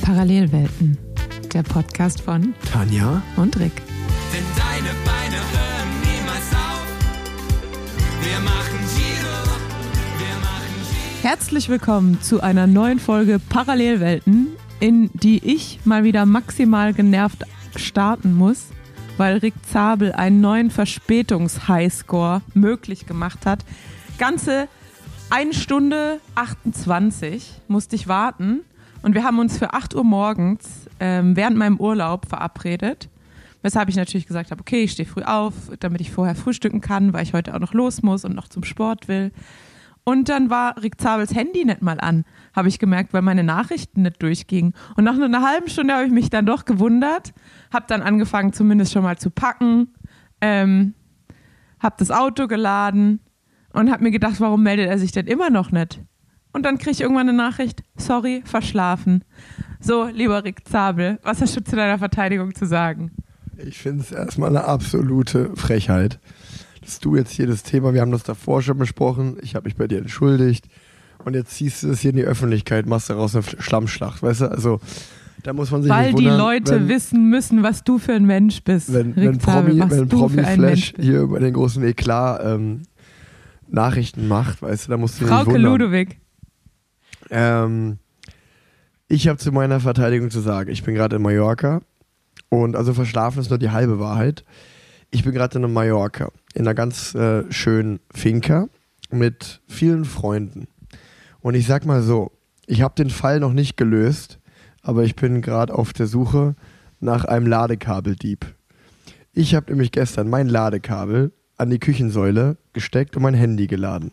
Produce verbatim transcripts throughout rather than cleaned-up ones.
Parallelwelten, der Podcast von Tanja und Rick. Denn deine Beine hören niemals auf. Wir machen Giro, wir machen Giro. Herzlich willkommen zu einer neuen Folge Parallelwelten, in die ich mal wieder maximal genervt starten muss, weil Rick Zabel einen neuen Verspätungs-Highscore möglich gemacht hat. Ganze eine Stunde achtundzwanzig musste ich warten und wir haben uns für acht Uhr morgens ähm, während meinem Urlaub verabredet, weshalb ich natürlich gesagt habe, okay, ich stehe früh auf, damit ich vorher frühstücken kann, weil ich heute auch noch los muss und noch zum Sport will. Und dann war Rick Zabels Handy nicht mal an, habe ich gemerkt, weil meine Nachrichten nicht durchgingen. Und nach nur einer halben Stunde habe ich mich dann doch gewundert, habe dann angefangen zumindest schon mal zu packen, ähm, habe das Auto geladen und habe mir gedacht, warum meldet er sich denn immer noch nicht? Und dann kriege ich irgendwann eine Nachricht, sorry, verschlafen. So, lieber Rick Zabel, was hast du zu deiner Verteidigung zu sagen? Ich finde es erstmal eine absolute Frechheit, dass du jetzt hier das Thema, wir haben das davor schon besprochen, ich habe mich bei dir entschuldigt und jetzt ziehst du es hier in die Öffentlichkeit, machst daraus eine Schlammschlacht, weißt du? Also da muss man sich Weil nicht wundern, die Leute wenn, wissen müssen, was du für ein Mensch bist. wenn, Rick wenn Zabel, Promi, was wenn du Promi für ein Flash Mensch bist. hier über den großen Eklat ähm, Nachrichten macht, weißt du, da musst du dich nicht Frauke wundern. Ludewig. Ähm, ich habe zu meiner Verteidigung zu sagen, ich bin gerade in Mallorca und also verschlafen ist nur die halbe Wahrheit. Ich bin gerade in Mallorca, in einer ganz äh, schönen Finca mit vielen Freunden. Und ich sag mal so, ich habe den Fall noch nicht gelöst, aber ich bin gerade auf der Suche nach einem Ladekabeldieb. Ich habe nämlich gestern mein Ladekabel an die Küchensäule gesteckt und mein Handy geladen.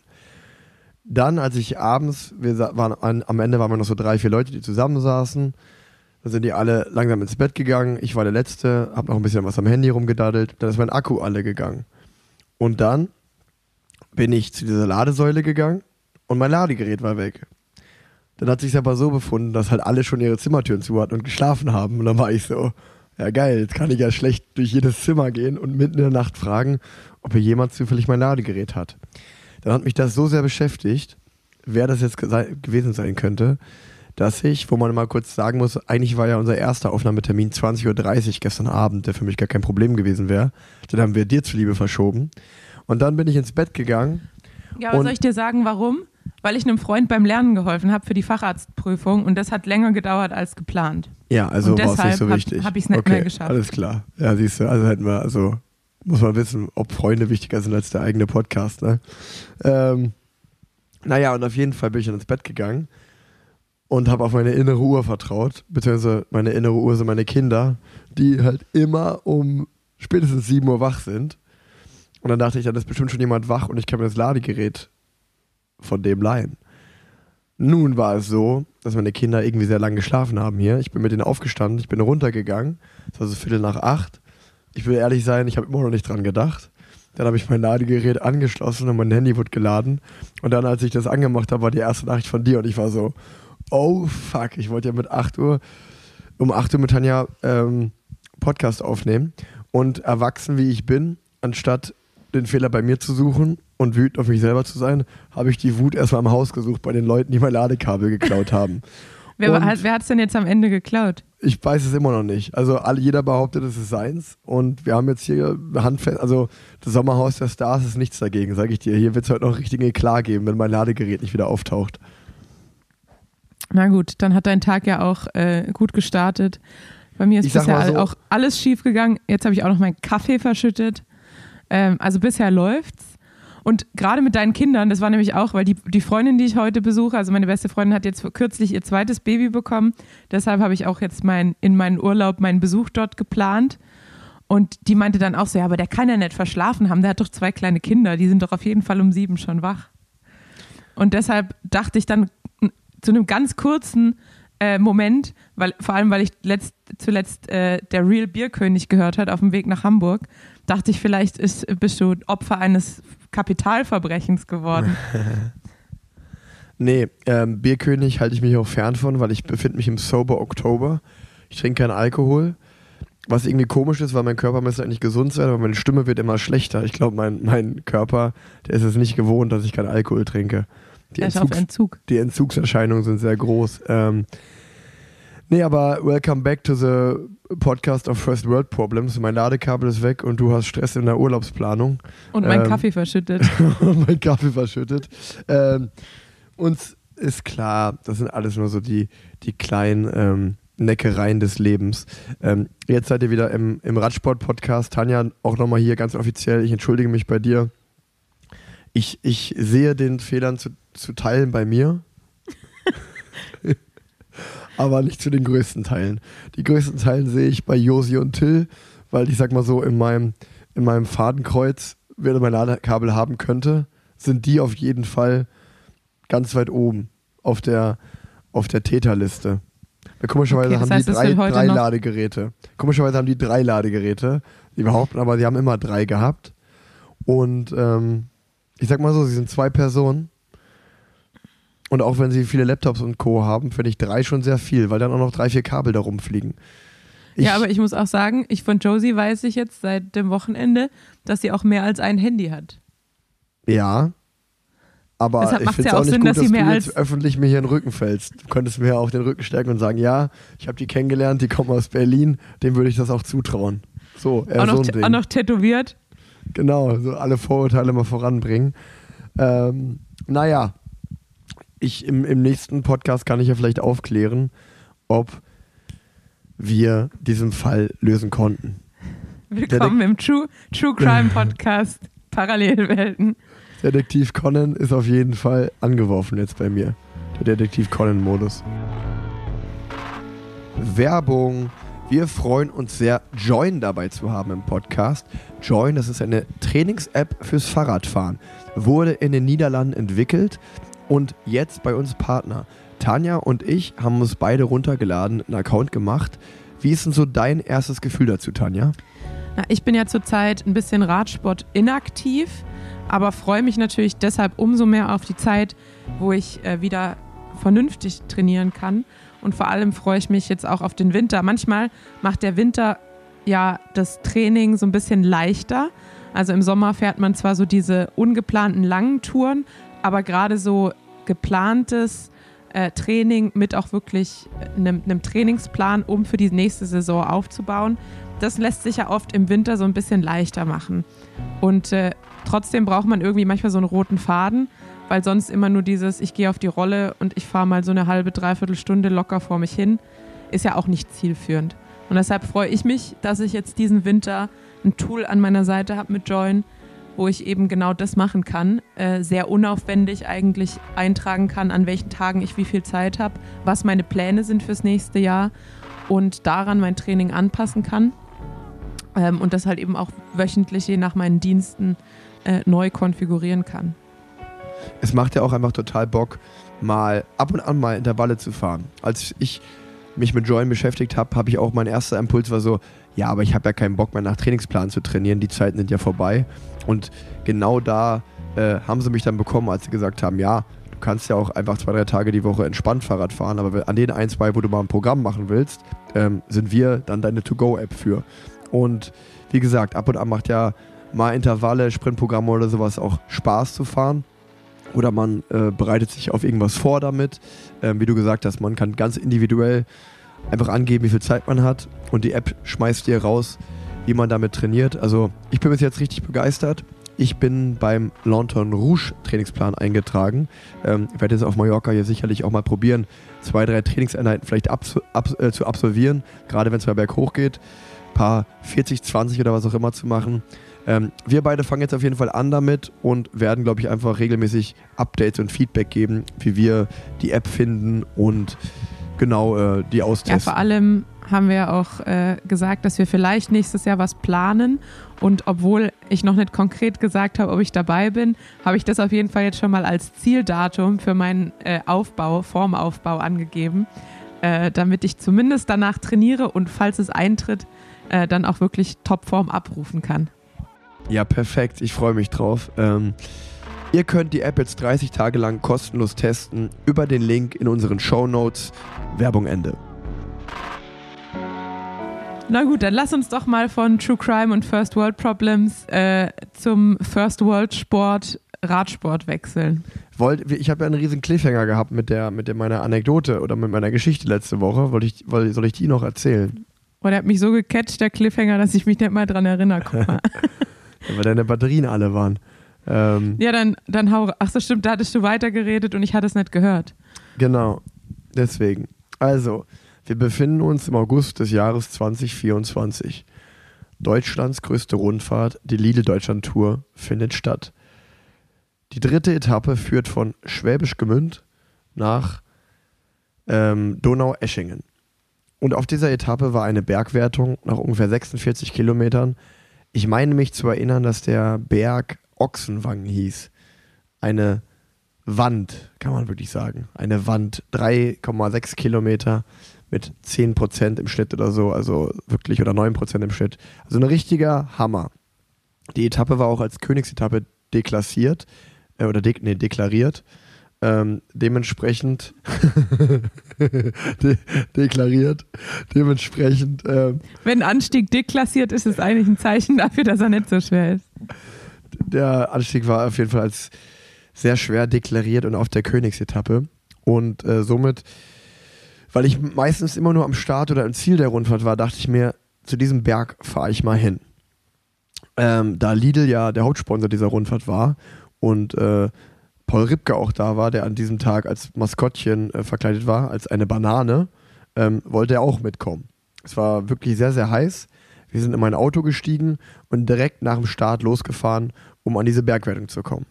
Dann, als ich abends, wir waren an, am Ende waren wir noch so drei, vier Leute, die zusammensaßen. Dann sind die alle langsam ins Bett gegangen. Ich war der Letzte, habe noch ein bisschen was am Handy rumgedaddelt. Dann ist mein Akku alle gegangen. Und dann bin ich zu dieser Ladesäule gegangen und mein Ladegerät war weg. Dann hat sich aber so befunden, dass halt alle schon ihre Zimmertüren zu hatten und geschlafen haben. Und dann war ich so, ja geil, jetzt kann ich ja schlecht durch jedes Zimmer gehen und mitten in der Nacht fragen, ob hier jemand zufällig mein Ladegerät hat. Dann hat mich das so sehr beschäftigt, wer das jetzt ge- gewesen sein könnte, dass ich, wo man mal kurz sagen muss, eigentlich war ja unser erster Aufnahmetermin zwanzig Uhr dreißig gestern Abend, der für mich gar kein Problem gewesen wäre. Den haben wir dir zuliebe verschoben. Und dann bin ich ins Bett gegangen. Ja, aber soll ich dir sagen, warum? Weil ich einem Freund beim Lernen geholfen habe für die Facharztprüfung und das hat länger gedauert als geplant. Ja, also und war es nicht so deshalb wichtig. habe hab ich es nicht okay, mehr geschafft. Alles klar. Ja, siehst du, also hätten wir, also muss man wissen, ob Freunde wichtiger sind als der eigene Podcast, ne? Ähm, naja, und auf jeden Fall bin ich dann ins Bett gegangen und habe auf meine innere Uhr vertraut, beziehungsweise meine innere Uhr sind meine Kinder, die halt immer um spätestens sieben Uhr wach sind. Und dann dachte ich, dann ist bestimmt schon jemand wach und ich kann mir das Ladegerät von dem leihen. Nun war es so, dass meine Kinder irgendwie sehr lange geschlafen haben hier. Ich bin mit denen aufgestanden, ich bin runtergegangen, es war so Viertel nach acht. Ich will ehrlich sein, ich habe immer noch nicht dran gedacht. Dann habe ich mein Ladegerät angeschlossen und mein Handy wurde geladen. Und dann, als ich das angemacht habe, war die erste Nachricht von dir und ich war so, oh fuck, ich wollte ja mit acht Uhr, um acht Uhr mit Tanja ähm, Podcast aufnehmen. Und erwachsen wie ich bin, anstatt den Fehler bei mir zu suchen und wütend auf mich selber zu sein, habe ich die Wut erstmal im Haus gesucht bei den Leuten, die mein Ladekabel geklaut haben. Wer, wer hat es denn jetzt am Ende geklaut? Ich weiß es immer noch nicht. Also alle, jeder behauptet, es ist seins. Und wir haben jetzt hier handfest, also das Sommerhaus der Stars ist nichts dagegen, sage ich dir. Hier wird es heute noch richtigen Eklat geben, wenn mein Ladegerät nicht wieder auftaucht. Na gut, dann hat dein Tag ja auch äh, gut gestartet. Bei mir ist Ich sag bisher mal so, auch alles schief gegangen. Jetzt habe ich auch noch meinen Kaffee verschüttet. Ähm, also bisher läuft's. Und gerade mit deinen Kindern, das war nämlich auch, weil die, die Freundin, die ich heute besuche, also meine beste Freundin hat jetzt kürzlich ihr zweites Baby bekommen. Deshalb habe ich auch jetzt mein, in meinen Urlaub meinen Besuch dort geplant. Und die meinte dann auch so, ja, aber der kann ja nicht verschlafen haben. Der hat doch zwei kleine Kinder, die sind doch auf jeden Fall um sieben schon wach. Und deshalb dachte ich dann zu einem ganz kurzen äh, Moment, weil, vor allem weil ich letzt, zuletzt äh, der Real Bierkönig gehört hat auf dem Weg nach Hamburg, dachte ich, vielleicht ist, bist du Opfer eines Kapitalverbrechens geworden. Nee, ähm, Bierkönig halte ich mich auch fern von, weil ich befinde mich im Sober Oktober. Ich trinke keinen Alkohol. Was irgendwie komisch ist, weil mein Körper müsste eigentlich gesund sein, aber meine Stimme wird immer schlechter. Ich glaube, mein, mein Körper, der ist es nicht gewohnt, dass ich keinen Alkohol trinke. Die, er ist auf Entzug. Die Entzugserscheinungen sind sehr groß. Ähm, Nee, aber welcome back to the podcast of First World Problems. Mein Ladekabel ist weg und du hast Stress in der Urlaubsplanung. Und mein ähm, Kaffee verschüttet. und mein Kaffee verschüttet. Ähm, uns ist klar, das sind alles nur so die, die kleinen ähm, Neckereien des Lebens. Ähm, jetzt seid ihr wieder im, im Radsport-Podcast. Tanja, auch nochmal hier ganz offiziell, ich entschuldige mich bei dir. Ich, ich sehe den Fehlern zu, zu Teilen bei mir. Aber nicht zu den größten Teilen. Die größten Teilen sehe ich bei Josi und Till, weil ich sag mal so, in meinem, in meinem Fadenkreuz, wer mein Ladekabel haben könnte, sind die auf jeden Fall ganz weit oben auf der, auf der Täterliste. Weil komischerweise Okay, das haben heißt, die es drei, wird heute drei noch- Ladegeräte. Komischerweise haben die drei Ladegeräte. Die behaupten aber, die haben immer drei gehabt. Und ähm, ich sag mal so, sie sind zwei Personen. Und auch wenn sie viele Laptops und Co. haben, finde ich drei schon sehr viel, weil dann auch noch drei, vier Kabel da rumfliegen. Ich, Ja, aber ich muss auch sagen, ich von Josie weiß ich jetzt seit dem Wochenende, dass sie auch mehr als ein Handy hat. Ja. Aber Deshalb ich macht's finde es ja auch auch nicht Sinn, gut, dass dass, sie du mehr jetzt als- öffentlich mir hier in den Rücken fällst. Du könntest mir ja auch den Rücken stärken und sagen, ja, ich habe die kennengelernt, die kommen aus Berlin, dem würde ich das auch zutrauen. So, eher Auch so noch, ein t- Ding. auch noch tätowiert. Genau, so alle Vorurteile mal voranbringen. Ähm, naja, ich im, im nächsten Podcast kann ich ja vielleicht aufklären, ob wir diesen Fall lösen konnten. Willkommen im True, True Crime Podcast Parallelwelten. Detektiv Conan ist auf jeden Fall angeworfen jetzt bei mir. Der Detektiv Conan-Modus. Werbung. Wir freuen uns sehr, Join dabei zu haben im Podcast. Join, das ist eine Trainings-App fürs Fahrradfahren. Wurde in den Niederlanden entwickelt und jetzt bei uns Partner. Tanja und ich haben uns beide runtergeladen, einen Account gemacht. Wie ist denn so dein erstes Gefühl dazu, Tanja? Na, ich bin ja zurzeit ein bisschen Radsport inaktiv, aber freue mich natürlich deshalb umso mehr auf die Zeit, wo ich äh, wieder vernünftig trainieren kann. Und vor allem freue ich mich jetzt auch auf den Winter. Manchmal macht der Winter ja das Training so ein bisschen leichter. Also im Sommer fährt man zwar so diese ungeplanten langen Touren, aber gerade so geplantes äh, Training mit auch wirklich einem, einem Trainingsplan, um für die nächste Saison aufzubauen, das lässt sich ja oft im Winter so ein bisschen leichter machen. Und äh, trotzdem braucht man irgendwie manchmal so einen roten Faden, weil sonst immer nur dieses, ich gehe auf die Rolle und ich fahre mal so eine halbe, dreiviertel Stunde locker vor mich hin, ist ja auch nicht zielführend. Und deshalb freue ich mich, dass ich jetzt diesen Winter ein Tool an meiner Seite habe mit Join, wo ich eben genau das machen kann, äh, sehr unaufwendig eigentlich eintragen kann, an welchen Tagen ich wie viel Zeit habe, was meine Pläne sind fürs nächste Jahr und daran mein Training anpassen kann ähm, und das halt eben auch wöchentlich je nach meinen Diensten äh, neu konfigurieren kann. Es macht ja auch einfach total Bock, mal ab und an mal Intervalle zu fahren. Als ich mich mit Join beschäftigt habe, habe ich auch, mein erster Impuls war so, ja, aber ich habe ja keinen Bock mehr nach Trainingsplan zu trainieren, die Zeiten sind ja vorbei. Und genau da äh, haben sie mich dann bekommen, als sie gesagt haben, ja, du kannst ja auch einfach zwei, drei Tage die Woche entspannt Fahrrad fahren, aber an den ein, zwei, wo du mal ein Programm machen willst, ähm, sind wir dann deine To-Go-App für. Und wie gesagt, ab und an macht ja mal Intervalle, Sprintprogramme oder sowas auch Spaß zu fahren. Oder man äh, bereitet sich auf irgendwas vor damit. Ähm, wie du gesagt hast, man kann ganz individuell einfach angeben, wie viel Zeit man hat. Und die App schmeißt dir raus, wie man damit trainiert. Also ich bin bis jetzt richtig begeistert. Ich bin beim Lanterne Rouge Trainingsplan eingetragen. Ähm, ich werde jetzt auf Mallorca hier sicherlich auch mal probieren, zwei, drei Trainingseinheiten vielleicht abs- ab- äh, zu absolvieren. Gerade wenn es mal berghoch geht. Ein paar vierzig, zwanzig oder was auch immer zu machen. Ähm, wir beide fangen jetzt auf jeden Fall an damit und werden, glaube ich, einfach regelmäßig Updates und Feedback geben, wie wir die App finden und genau äh, die Ja, austesten. vor allem haben wir auch äh, gesagt, dass wir vielleicht nächstes Jahr was planen. Und obwohl ich noch nicht konkret gesagt habe, ob ich dabei bin, habe ich das auf jeden Fall jetzt schon mal als Zieldatum für meinen äh, Aufbau, Formaufbau angegeben, äh, damit ich zumindest danach trainiere und falls es eintritt, äh, dann auch wirklich Topform abrufen kann. Ja, perfekt. Ich freue mich drauf. Ähm, ihr könnt die App jetzt dreißig Tage lang kostenlos testen über den Link in unseren Shownotes. Werbung Ende. Na gut, dann lass uns doch mal von True Crime und First World Problems äh, zum First World Sport Radsport wechseln. wollt, ich habe ja einen riesen Cliffhanger gehabt mit der, mit der meiner Anekdote oder mit meiner Geschichte letzte Woche. Wollte ich, soll ich die noch erzählen? Oh, der hat mich so gecatcht, der Cliffhanger, dass ich mich nicht mal dran erinnere. Guck mal. Ja, weil deine Batterien alle waren. Ähm, ja, dann, dann hau. Ach so, stimmt, da hattest du weitergeredet und ich hatte es nicht gehört. Genau, deswegen. Also, wir befinden uns im August des Jahres zwanzig vierundzwanzig. Deutschlands größte Rundfahrt, die Lidl-Deutschland-Tour, findet statt. Die dritte Etappe führt von Schwäbisch Gmünd nach ähm, Donaueschingen. Und auf dieser Etappe war eine Bergwertung nach ungefähr sechsundvierzig Kilometern. Ich meine mich zu erinnern, dass der Berg Ochsenwangen hieß. Eine Wand, kann man wirklich sagen. Eine Wand, drei Komma sechs Kilometer mit zehn Prozent im Schnitt oder so, also wirklich, oder neun Prozent im Schnitt. Also ein richtiger Hammer. Die Etappe war auch als Königsetappe deklassiert, äh, oder de- nee, deklariert. Ähm, dementsprechend de- deklariert, dementsprechend ähm, wenn Anstieg deklassiert ist, ist eigentlich ein Zeichen dafür, dass er nicht so schwer ist. Der Anstieg war auf jeden Fall als sehr schwer deklariert und auf der Königsetappe und äh, somit, weil ich meistens immer nur am Start oder im Ziel der Rundfahrt war, dachte ich mir, zu diesem Berg fahre ich mal hin. Ähm, da Lidl ja der Hauptsponsor dieser Rundfahrt war und äh, Paul Ripke auch da war, der an diesem Tag als Maskottchen äh, verkleidet war, als eine Banane, ähm, wollte er auch mitkommen. Es war wirklich sehr, sehr heiß. Wir sind in mein Auto gestiegen und direkt nach dem Start losgefahren, um an diese Bergwertung zu kommen.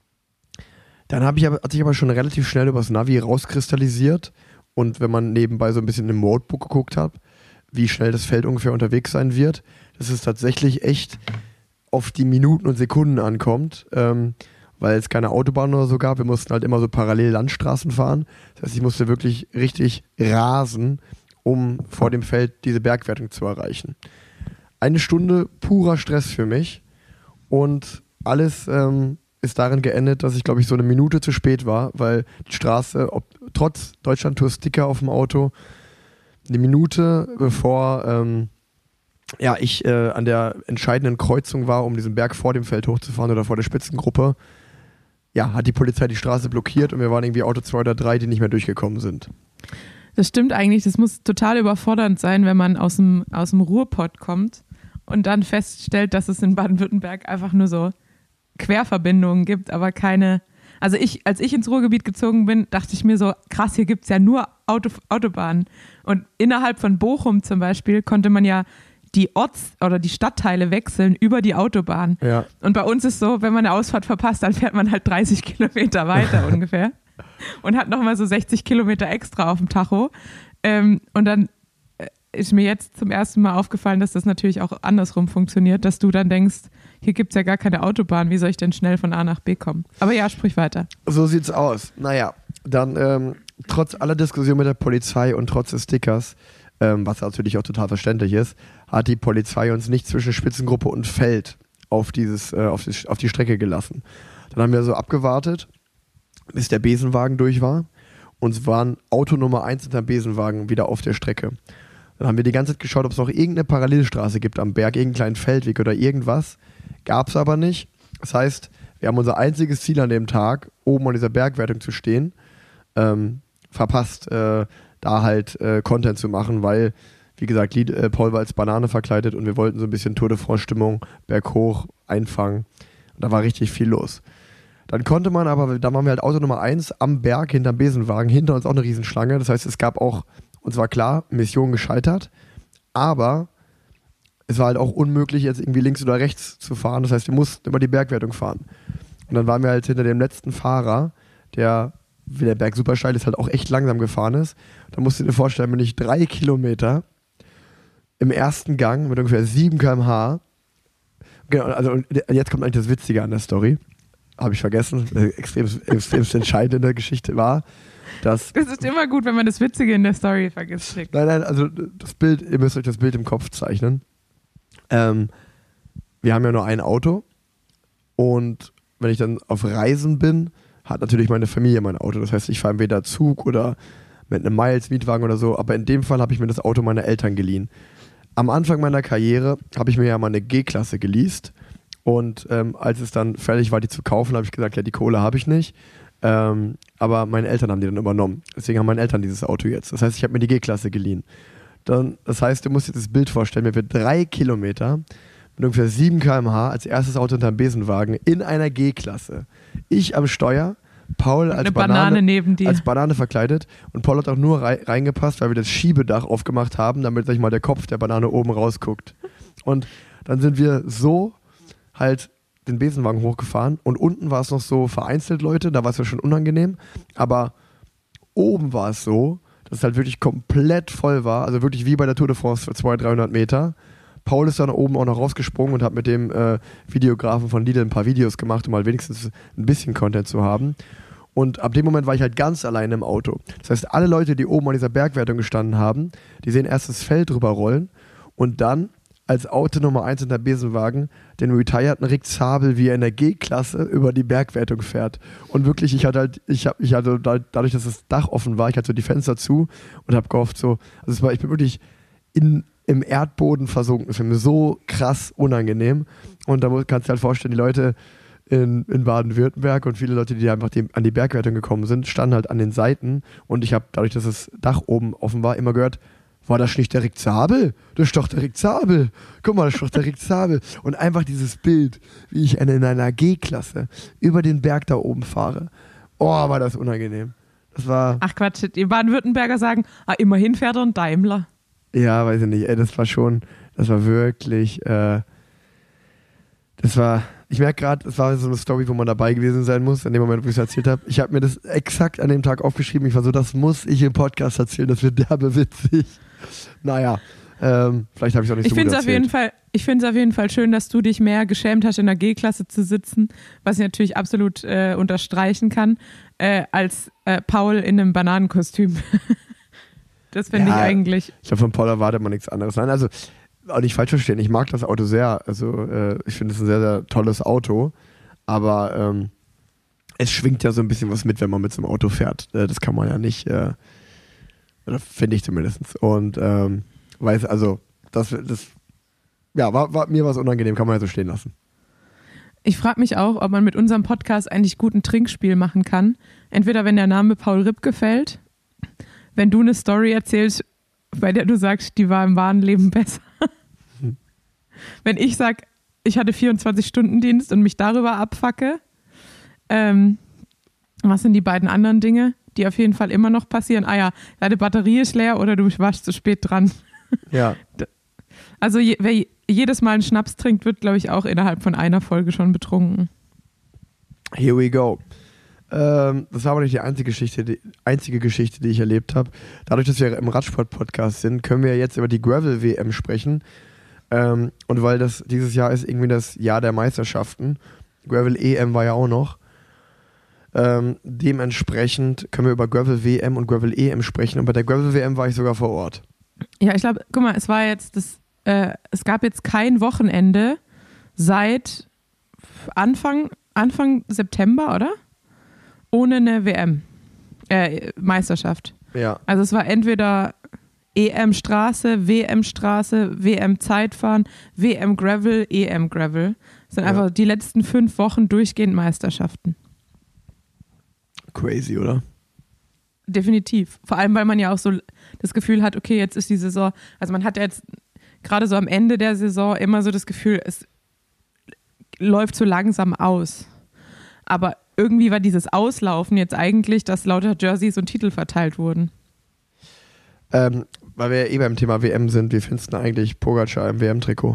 Dann habe ich aber, hat sich aber schon relativ schnell übers Navi rauskristallisiert und wenn man nebenbei so ein bisschen im Roadbook geguckt hat, wie schnell das Feld ungefähr unterwegs sein wird, dass es tatsächlich echt auf die Minuten und Sekunden ankommt, ähm, weil es keine Autobahn oder so gab. Wir mussten halt immer so parallel Landstraßen fahren. Das heißt, ich musste wirklich richtig rasen, um vor dem Feld diese Bergwertung zu erreichen. Eine Stunde purer Stress für mich und alles ähm, ist darin geendet, dass ich, glaube ich, so eine Minute zu spät war, weil die Straße, ob, trotz Deutschland-Tour-Sticker auf dem Auto, eine Minute bevor ähm, ja, ich äh, an der entscheidenden Kreuzung war, um diesen Berg vor dem Feld hochzufahren oder vor der Spitzengruppe, ja, hat die Polizei die Straße blockiert und wir waren irgendwie Auto zwei oder drei, die nicht mehr durchgekommen sind. Das stimmt eigentlich, das muss total überfordernd sein, wenn man aus dem, aus dem Ruhrpott kommt und dann feststellt, dass es in Baden-Württemberg einfach nur so Querverbindungen gibt, aber keine. Also ich, als ich ins Ruhrgebiet gezogen bin, dachte ich mir so, krass, hier gibt es ja nur Auto, Autobahnen. Und innerhalb von Bochum zum Beispiel konnte man ja die Orts- oder die Stadtteile wechseln über die Autobahn. Ja. Und bei uns ist so, wenn man eine Ausfahrt verpasst, dann fährt man halt dreißig Kilometer weiter ungefähr und hat nochmal so sechzig Kilometer extra auf dem Tacho. Ähm, und dann ist mir jetzt zum ersten Mal aufgefallen, dass das natürlich auch andersrum funktioniert, dass du dann denkst, hier gibt es ja gar keine Autobahn, wie soll ich denn schnell von A nach B kommen? Aber ja, sprich weiter. So sieht's aus. Naja, dann ähm, trotz aller Diskussion mit der Polizei und trotz des Stickers, ähm, was natürlich auch total verständlich ist, hat die Polizei uns nicht zwischen Spitzengruppe und Feld auf, dieses, äh, auf, die, auf die Strecke gelassen. Dann haben wir so abgewartet, bis der Besenwagen durch war. Und waren Auto Nummer eins hinterm Besenwagen wieder auf der Strecke. Dann haben wir die ganze Zeit geschaut, ob es noch irgendeine Parallelstraße gibt am Berg, irgendeinen kleinen Feldweg oder irgendwas. Gab es aber nicht. Das heißt, wir haben unser einziges Ziel an dem Tag, oben an dieser Bergwertung zu stehen, ähm, verpasst, äh, da halt äh, Content zu machen, weil, wie gesagt, Lied, äh, Paul war als Banane verkleidet und wir wollten so ein bisschen Tour de France-Stimmung berghoch einfangen. Und da war richtig viel los. Dann konnte man aber, da waren wir halt Auto Nummer eins am Berg hinterm Besenwagen, hinter uns auch eine Riesenschlange. Das heißt, es gab auch, und zwar klar, Mission gescheitert, aber es war halt auch unmöglich, jetzt irgendwie links oder rechts zu fahren. Das heißt, wir mussten über die Bergwertung fahren. Und dann waren wir halt hinter dem letzten Fahrer, der, wie der Berg super steil ist, halt auch echt langsam gefahren ist. Da musst du dir vorstellen, bin ich drei Kilometer im ersten Gang mit ungefähr sieben Kilometer pro Stunde. Genau, also und jetzt kommt eigentlich das Witzige an der Story. Habe ich vergessen, extrem, extrem entscheidend in der Geschichte war, dass... Es ist immer gut, wenn man das Witzige in der Story vergisst. Nein, nein, also das Bild, ihr müsst euch das Bild im Kopf zeichnen. Ähm, wir haben ja nur ein Auto und wenn ich dann auf Reisen bin, hat natürlich meine Familie mein Auto. Das heißt, ich fahre entweder Zug oder mit einem Miles-Mietwagen oder so, aber in dem Fall habe ich mir das Auto meiner Eltern geliehen. Am Anfang meiner Karriere habe ich mir ja mal eine G-Klasse geleast. Und ähm, als es dann fertig war, die zu kaufen, habe ich gesagt, ja, die Kohle habe ich nicht. Ähm, aber meine Eltern haben die dann übernommen. Deswegen haben meine Eltern dieses Auto jetzt. Das heißt, ich habe mir die G-Klasse geliehen. Dann, das heißt, du musst dir das Bild vorstellen, wenn wir drei Kilometer mit ungefähr sieben Kilometer pro Stunde als erstes Auto hinterm Besenwagen in einer G-Klasse. Ich am Steuer, Paul als Eine Banane, Banane neben dir. als Banane verkleidet und Paul hat auch nur rei- reingepasst, weil wir das Schiebedach aufgemacht haben, damit, sag ich mal, der Kopf der Banane oben rausguckt. Und dann sind wir so halt den Besenwagen hochgefahren und unten war es noch so vereinzelt Leute, da war es ja schon unangenehm, aber oben war es so, dass es halt wirklich komplett voll war, also wirklich wie bei der Tour de France für zweihundert, dreihundert Meter. Paul ist dann oben auch noch rausgesprungen und hat mit dem äh, Videografen von Lidl ein paar Videos gemacht, um halt wenigstens ein bisschen Content zu haben. Und ab dem Moment war ich halt ganz alleine im Auto. Das heißt, alle Leute, die oben an dieser Bergwertung gestanden haben, die sehen erst das Feld drüber rollen und dann als Auto Nummer eins in der Besenwagen den retireden Rick Zabel, wie er in der G-Klasse über die Bergwertung fährt. Und wirklich, ich hatte halt, ich habe, ich hatte dadurch, dass das Dach offen war, ich hatte so die Fenster zu und habe gehofft so, also es war, ich bin wirklich in, im Erdboden versunken. Das war mir so krass unangenehm. Und da kannst du dir halt vorstellen, die Leute in, in Baden-Württemberg und viele Leute, die einfach die, an die Bergwertung gekommen sind, standen halt an den Seiten und ich habe dadurch, dass das Dach oben offen war, immer gehört, war das nicht der Rick Zabel? Das ist doch der Rick Zabel. Guck mal, das ist doch der Rick Zabel. Und einfach dieses Bild, wie ich in einer G-Klasse über den Berg da oben fahre. Oh, war das unangenehm. Das war... Ach Quatsch, die Baden-Württemberger sagen, ah, immerhin fährt er ein Daimler. Ja, weiß ich nicht. Ey, das war schon, das war wirklich, äh, das war, ich merke gerade, das war so eine Story, wo man dabei gewesen sein muss, in dem Moment, wo ich es erzählt habe. Ich habe mir das exakt an dem Tag aufgeschrieben. Ich war so, das muss ich im Podcast erzählen, das wird derbe witzig. Naja, ähm, vielleicht habe ich es auch nicht Ich so finde gut es auf erzählt. jeden Fall, ich finde es auf jeden Fall schön, dass du dich mehr geschämt hast, in der G-Klasse zu sitzen, was ich natürlich absolut äh, unterstreichen kann, äh, als äh, Paul in einem Bananenkostüm. Das finde Ja, ich eigentlich. Ich glaube, von Paul erwartet man nichts anderes. Nein, also, auch nicht falsch verstehen, ich mag das Auto sehr. Also, äh, ich finde es ein sehr, sehr tolles Auto. Aber ähm, es schwingt ja so ein bisschen was mit, wenn man mit so einem Auto fährt. Äh, das kann man ja nicht, äh, oder finde ich zumindest. Und ähm, weiß, also, das, das ja, war, war, mir war es unangenehm, kann man ja so stehen lassen. Ich frage mich auch, ob man mit unserem Podcast eigentlich gut ein Trinkspiel machen kann. Entweder wenn der Name Paul Ripp gefällt, wenn du eine Story erzählst, bei der du sagst, die war im wahren Leben besser. Hm. Wenn ich sage, ich hatte vierundzwanzig-Stunden-Dienst und mich darüber abfacke, ähm, was sind die beiden anderen Dinge, die auf jeden Fall immer noch passieren? Ah ja, deine Batterie ist leer oder du warst zu spät dran. Ja. Also je, wer jedes Mal einen Schnaps trinkt, wird, glaube ich, auch innerhalb von einer Folge schon betrunken. Here we go. Ähm, das war aber nicht die einzige Geschichte, die einzige Geschichte, die ich erlebt habe. Dadurch, dass wir im Radsport-Podcast sind, können wir jetzt über die Gravel-W M sprechen. Ähm, und weil das dieses Jahr ist irgendwie das Jahr der Meisterschaften. Gravel-E M war ja auch noch. Ähm, dementsprechend können wir über Gravel-W M und Gravel-E M sprechen. Und bei der Gravel-W M war ich sogar vor Ort. Ja, ich glaube, guck mal, es war jetzt das, äh, es gab jetzt kein Wochenende seit Anfang, Anfang September, oder? Ohne eine W M, äh, Meisterschaft. Ja. Also es war entweder E M-Straße, W M-Straße, W M-Zeitfahren, W M-Gravel, E M-Gravel. Das sind Ja. einfach die letzten fünf Wochen durchgehend Meisterschaften. Crazy, oder? Definitiv. Vor allem, weil man ja auch so das Gefühl hat, okay, jetzt ist die Saison, also man hat ja jetzt gerade so am Ende der Saison immer so das Gefühl, es läuft so langsam aus. Aber irgendwie war dieses Auslaufen jetzt eigentlich, dass lauter Jerseys und Titel verteilt wurden. Ähm, weil wir ja eh beim Thema W M sind, wie findest du denn eigentlich Pogacar im W M-Trikot?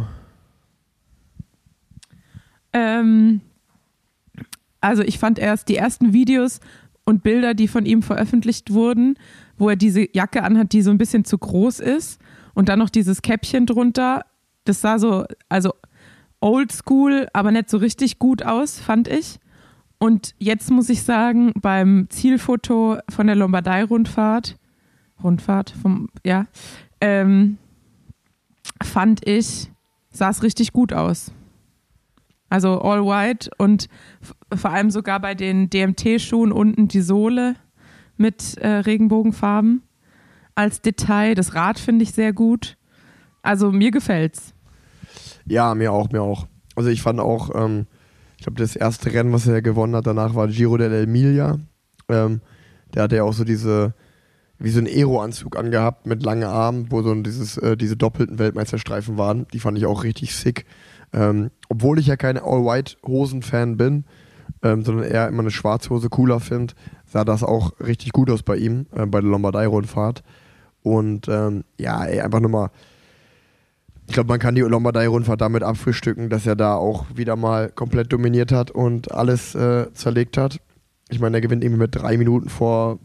Ähm, also ich fand erst die ersten Videos und Bilder, die von ihm veröffentlicht wurden, wo er diese Jacke anhat, die so ein bisschen zu groß ist und dann noch dieses Käppchen drunter, das sah so, also oldschool, aber nicht so richtig gut aus, fand ich. Und jetzt muss ich sagen, beim Zielfoto von der Lombardei-Rundfahrt, Rundfahrt, vom, ja, ähm, fand ich, sah es richtig gut aus. Also all white und f- vor allem sogar bei den D M T-Schuhen unten die Sohle mit äh, Regenbogenfarben als Detail. Das Rad finde ich sehr gut. Also mir gefällt's. Ja, mir auch, mir auch. Also ich fand auch, ähm, ich glaube, das erste Rennen, was er gewonnen hat, danach war Giro dell'Emilia. Ähm, der hatte ja auch so diese, wie so ein Aero-Anzug angehabt mit langen Armen, wo so ein, dieses, äh, diese doppelten Weltmeisterstreifen waren. Die fand ich auch richtig sick. Ähm, obwohl ich ja kein All-White-Hosen-Fan bin, ähm, sondern eher immer eine Schwarzhose cooler finde, sah das auch richtig gut aus bei ihm, äh, bei der Lombardei-Rundfahrt. Und ähm, ja, ey, einfach nochmal, ich glaube, man kann die Lombardei-Rundfahrt damit abfrühstücken, dass er da auch wieder mal komplett dominiert hat und alles äh, zerlegt hat. Ich meine, er gewinnt irgendwie mit drei Minuten vor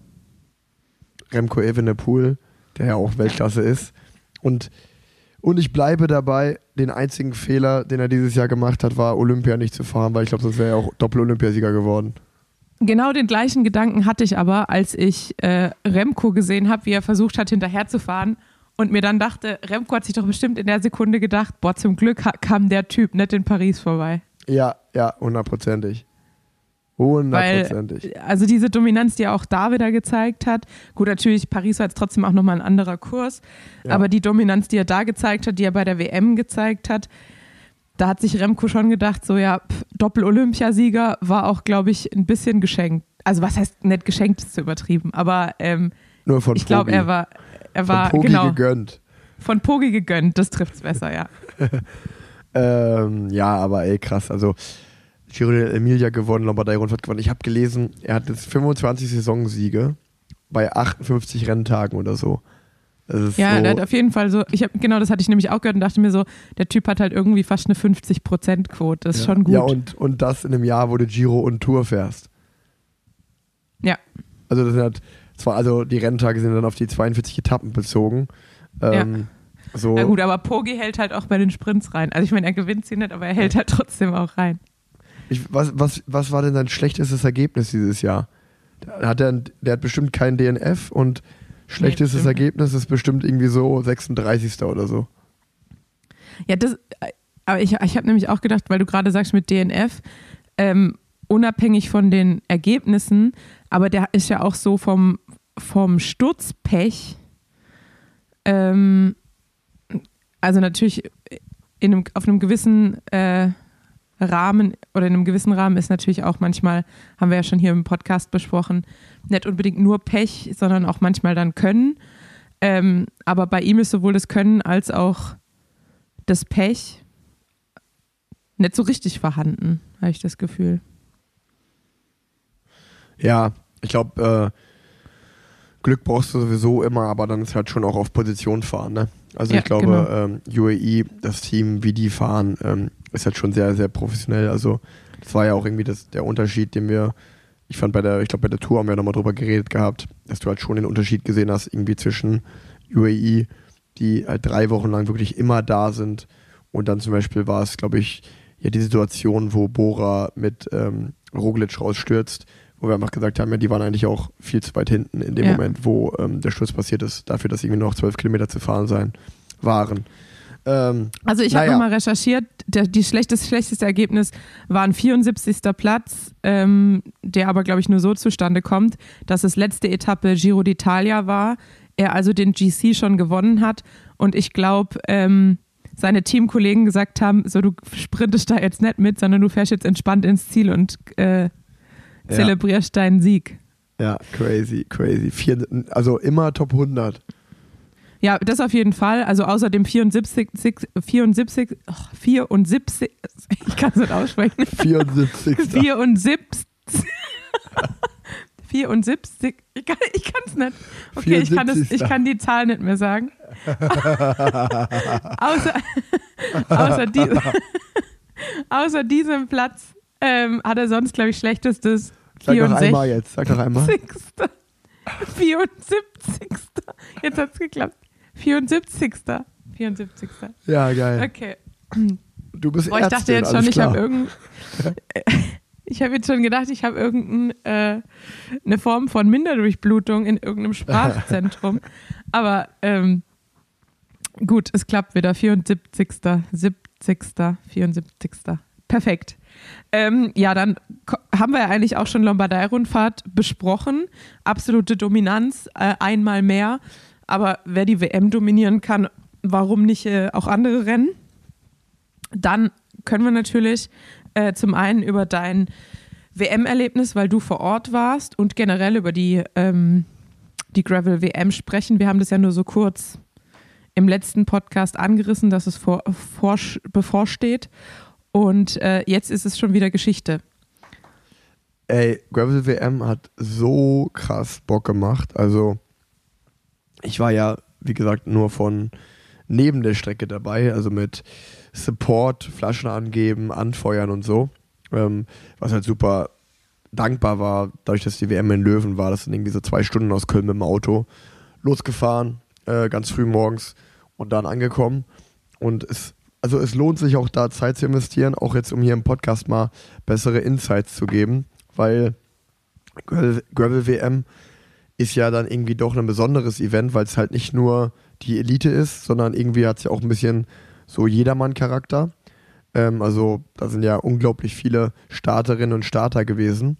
Remco Evenepoel, der ja auch Weltklasse ist. Und, und ich bleibe dabei, den einzigen Fehler, den er dieses Jahr gemacht hat, war Olympia nicht zu fahren, weil ich glaube, sonst wäre er auch Doppel-Olympiasieger geworden. Genau den gleichen Gedanken hatte ich aber, als ich äh, Remco gesehen habe, wie er versucht hat, hinterherzufahren und mir dann dachte, Remco hat sich doch bestimmt in der Sekunde gedacht, boah, zum Glück ha- kam der Typ nicht in Paris vorbei. Ja, ja, hundertprozentig. Hundertprozentig. Weil, also diese Dominanz, die er auch da wieder gezeigt hat, gut, natürlich, Paris war jetzt trotzdem auch nochmal ein anderer Kurs, Ja. aber die Dominanz, die er da gezeigt hat, die er bei der W M gezeigt hat, da hat sich Remco schon gedacht, so ja, pff, Doppel-Olympiasieger war auch, glaube ich, ein bisschen geschenkt. Also was heißt nicht geschenkt, ist zu übertrieben, aber ähm, Nur von ich glaube, er war, er war von Pogi genau, gegönnt. von Pogi gegönnt, das trifft es besser, ja. ähm, ja, aber ey, krass. Also Giro d'Emilia gewonnen, Lombardei-Rundfahrt gewonnen. Ich habe gelesen, er hat jetzt fünfundzwanzig Saisonsiege bei achtundfünfzig Renntagen oder so. Das ist Ja, so, der hat auf jeden Fall so, ich hab, genau, das hatte ich nämlich auch gehört und dachte mir so, der Typ hat halt irgendwie fast eine fünfzig Prozent Quote, das ist ja. schon gut. Ja, und, und das in einem Jahr, wo du Giro und Tour fährst. Ja. Also das sind halt zwar, also die Renntage sind dann auf die zweiundvierzig Etappen bezogen. Ähm, ja. so, Na gut, aber Pogi hält halt auch bei den Sprints rein. Also ich meine, er gewinnt sie nicht, aber er hält halt trotzdem auch rein. ich, was, was, was war denn sein schlechtestes Ergebnis dieses Jahr? Der hat, der, der hat bestimmt kein D N F und schlechtestes Nee, Ergebnis ist bestimmt irgendwie so sechsunddreißigster oder so. Ja, das, aber ich, ich habe nämlich auch gedacht, weil du gerade sagst mit D N F, ähm, unabhängig von den Ergebnissen, aber der ist ja auch so vom, vom Sturzpech, ähm, also natürlich in einem, auf einem gewissen äh, Rahmen oder in einem gewissen Rahmen ist natürlich auch manchmal, haben wir ja schon hier im Podcast besprochen, nicht unbedingt nur Pech, sondern auch manchmal dann Können. Ähm, aber bei ihm ist sowohl das Können als auch das Pech nicht so richtig vorhanden, habe ich das Gefühl. Ja, ich glaube, äh, Glück brauchst du sowieso immer, aber dann ist halt schon auch auf Position fahren, ne? Also Ja, ich glaube, genau. ähm, U A E, das Team, wie die fahren, ähm, ist halt schon sehr, sehr professionell. Also das war ja auch irgendwie das, der Unterschied, den wir, ich fand bei der, ich glaube bei der Tour haben wir nochmal drüber geredet gehabt, dass du halt schon den Unterschied gesehen hast, irgendwie zwischen U A E, die halt drei Wochen lang wirklich immer da sind, und dann zum Beispiel war es, glaube ich, ja die Situation, wo Bora mit ähm, Roglic rausstürzt, wo wir einfach gesagt haben, ja, die waren eigentlich auch viel zu weit hinten in dem Ja. Moment, wo ähm, der Sturz passiert ist, dafür, dass irgendwie noch zwölf Kilometer zu fahren sein waren. Ähm, Also ich habe naja. nochmal recherchiert, der, die schlechteste, schlechteste Ergebnis war ein vierundsiebzigster Platz, ähm, der aber, glaube ich, nur so zustande kommt, dass es letzte Etappe Giro d'Italia war, er also den G C schon gewonnen hat und ich glaube, ähm, seine Teamkollegen gesagt haben, so du sprintest da jetzt nicht mit, sondern du fährst jetzt entspannt ins Ziel und äh, zelebrierst deinen Sieg. Ja, crazy, crazy. Vier, also immer Top hundert. Ja, das auf jeden Fall. Also außer dem vierundsiebzig, vierundsiebzig, oh, vierundsiebzig, ich kann es nicht aussprechen. vierundsiebzigster vierundsiebzig. vierundsiebzig. Ich kann es ich nicht. Okay, ich kann, das, ich kann die Zahl nicht mehr sagen. außer, außer, die, außer diesem Platz ähm, hat er sonst, glaube ich, schlechtestes Sag doch vierundsechzig. einmal jetzt, sag doch einmal. vierundsiebzigster. Jetzt hat es geklappt. vierundsiebzigster. vierundsiebzigster. Ja, geil. Okay. Du bist Boah, ich dachte Ärztin, jetzt schon, alles ich habe klar. irgendein. Ich habe jetzt schon gedacht, ich habe irgendeine äh, eine Form von Minderdurchblutung in irgendeinem Sprachzentrum. Aber ähm, gut, es klappt wieder. vierundsiebzigster. siebzigster. vierundsiebzigster. Perfekt. Ähm, ja, dann ko- haben wir ja eigentlich auch schon Lombardei-Rundfahrt besprochen. Absolute Dominanz, äh, einmal mehr. Aber wer die W M dominieren kann, warum nicht äh, auch andere Rennen? Dann können wir natürlich äh, zum einen über dein W M-Erlebnis, weil du vor Ort warst und generell über die, ähm, die Gravel-W M sprechen. Wir haben das ja nur so kurz im letzten Podcast angerissen, dass es vor, vor, bevorsteht. Und äh, jetzt ist es schon wieder Geschichte. Ey, Gravel-W M hat so krass Bock gemacht. Also ich war ja, wie gesagt, nur von neben der Strecke dabei, also mit Support, Flaschen angeben, anfeuern und so. Ähm, was halt super dankbar war, dadurch, dass die W M in Löwen war. Das sind irgendwie so zwei Stunden aus Köln mit dem Auto losgefahren, äh, ganz früh morgens und dann angekommen. Und es, also es lohnt sich auch da Zeit zu investieren, auch jetzt, um hier im Podcast mal bessere Insights zu geben, weil Gravel-W M ist ja dann irgendwie doch ein besonderes Event, weil es halt nicht nur die Elite ist, sondern irgendwie hat es ja auch ein bisschen so Jedermann-Charakter. Ähm, also da sind ja unglaublich viele Starterinnen und Starter gewesen.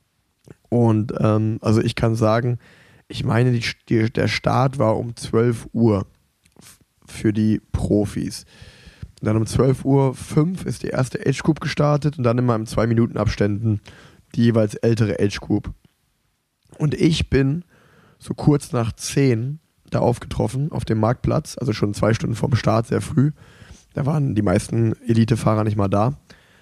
Und ähm, also ich kann sagen, ich meine, die, die, der Start war um zwölf Uhr f- für die Profis. Und dann um zwölf Uhr fünf ist die erste Age Group gestartet und dann immer in zwei Minuten Abständen die jeweils ältere Age Group. Und ich bin so kurz nach zehn da aufgetroffen auf dem Marktplatz, also schon zwei Stunden vorm Start, sehr früh. Da waren die meisten Elite-Fahrer nicht mal da.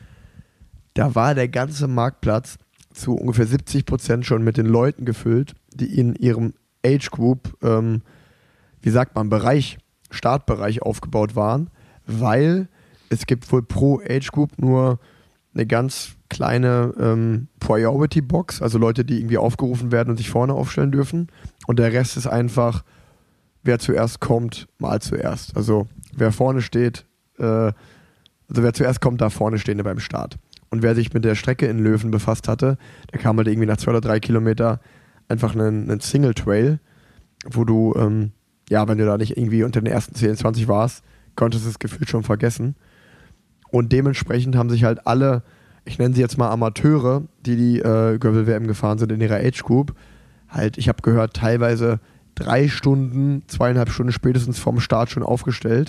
Da war der ganze Marktplatz zu ungefähr siebzig Prozent schon mit den Leuten gefüllt, die in ihrem Age Group, ähm, wie sagt man, Bereich, Startbereich aufgebaut waren, weil es gibt wohl pro Age Group nur eine ganz kleine ähm, Priority-Box, also Leute, die irgendwie aufgerufen werden und sich vorne aufstellen dürfen. Und der Rest ist einfach, wer zuerst kommt, mal zuerst. Also wer vorne steht, äh, also wer zuerst kommt, da vorne stehen beim Start. Und wer sich mit der Strecke in Löwen befasst hatte, der kam halt irgendwie nach zwei oder drei Kilometer einfach einen, einen Single-Trail, wo du, ähm, ja, wenn du da nicht irgendwie unter den ersten zehn, zwanzig warst, konntest du das Gefühl schon vergessen. Und dementsprechend haben sich halt alle, ich nenne sie jetzt mal Amateure, die die äh, Gravel-W M gefahren sind in ihrer Age Group, halt, ich habe gehört, teilweise drei Stunden, zweieinhalb Stunden spätestens vorm Start schon aufgestellt,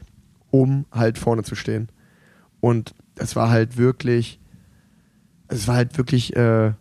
um halt vorne zu stehen. Und es war halt wirklich, es war halt wirklich äh,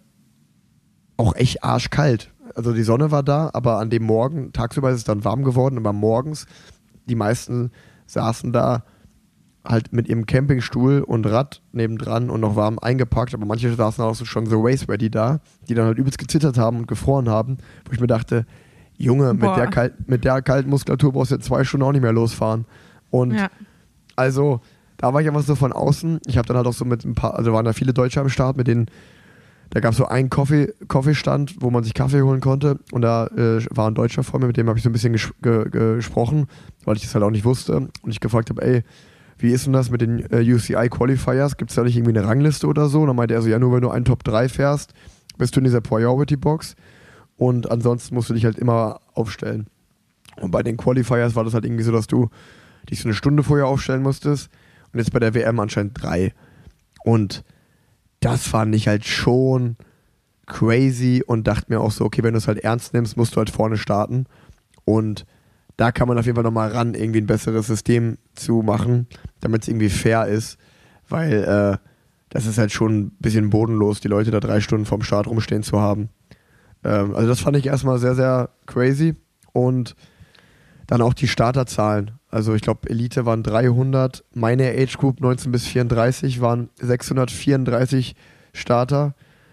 auch echt arschkalt. Also die Sonne war da, aber an dem Morgen, tagsüber ist es dann warm geworden, aber morgens, die meisten saßen da halt mit ihrem Campingstuhl und Rad nebendran und noch warm eingepackt, aber manche saßen auch so schon so race-ready da, die dann halt übelst gezittert haben und gefroren haben, wo ich mir dachte, Junge, mit der, kalt, mit der kalten Muskulatur brauchst du jetzt zwei Stunden auch nicht mehr losfahren. Und ja. Also, da war ich einfach so von außen, ich habe dann halt auch so mit ein paar, also waren da viele Deutsche am Start, mit denen, da gab es so einen Coffee, Coffee-Stand, wo man sich Kaffee holen konnte und da äh, war ein Deutscher vor mir, mit dem habe ich so ein bisschen ges- ge- gesprochen, weil ich das halt auch nicht wusste und ich gefragt habe, ey, wie ist denn das mit den äh, U C I-Qualifiers? Gibt es da nicht irgendwie eine Rangliste oder so? Und dann meinte er so, ja, nur wenn du einen Top drei fährst, bist du in dieser Priority-Box und ansonsten musst du dich halt immer aufstellen. Und bei den Qualifiers war das halt irgendwie so, dass du dich so eine Stunde vorher aufstellen musstest und jetzt bei der W M anscheinend drei. Und das fand ich halt schon crazy und dachte mir auch so, okay, wenn du es halt ernst nimmst, musst du halt vorne starten und da kann man auf jeden Fall nochmal ran, irgendwie ein besseres System zu machen, damit es irgendwie fair ist, weil äh, das ist halt schon ein bisschen bodenlos, die Leute da drei Stunden vorm Start rumstehen zu haben. Ähm, also das fand ich erstmal sehr, sehr crazy und dann auch die Starterzahlen. Also ich glaube, Elite waren dreihundert, meine Age Group neunzehn bis vierunddreißig waren sechshundertvierunddreißig Starter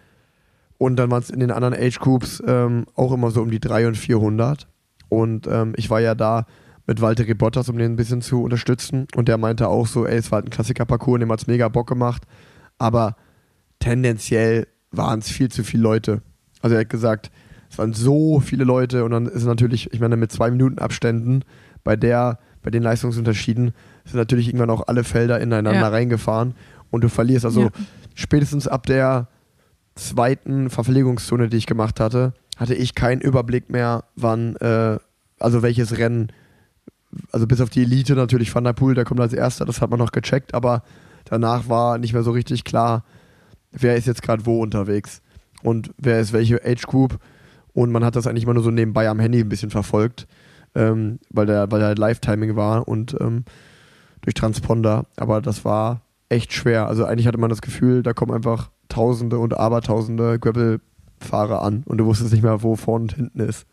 und dann waren es in den anderen Age Groups ähm, auch immer so um die dreihundert und vierhundert. Und ähm, ich war ja da mit Walter Bottas, um den ein bisschen zu unterstützen. Und der meinte auch so, ey, es war halt ein Klassiker-Parcours, dem hat es mega Bock gemacht. Aber tendenziell waren es viel zu viele Leute. Also er hat gesagt, es waren so viele Leute und dann ist natürlich, ich meine, mit zwei Minuten Abständen bei der, bei den Leistungsunterschieden sind natürlich irgendwann auch alle Felder ineinander ja. reingefahren und du verlierst. Also ja. spätestens ab der zweiten Verpflegungszone, die ich gemacht hatte, hatte ich keinen Überblick mehr, wann, äh, also welches Rennen, also bis auf die Elite natürlich, Van der Poel, der kommt als Erster, das hat man noch gecheckt, aber danach war nicht mehr so richtig klar, wer ist jetzt gerade wo unterwegs und wer ist welche Age Group und man hat das eigentlich immer nur so nebenbei am Handy ein bisschen verfolgt, ähm, weil der, weil der Live-Timing war und ähm, durch Transponder, aber das war echt schwer, also eigentlich hatte man das Gefühl, da kommen einfach Tausende und Abertausende Gravel-Fahrer an und du wusstest nicht mehr, wo vorne und hinten ist.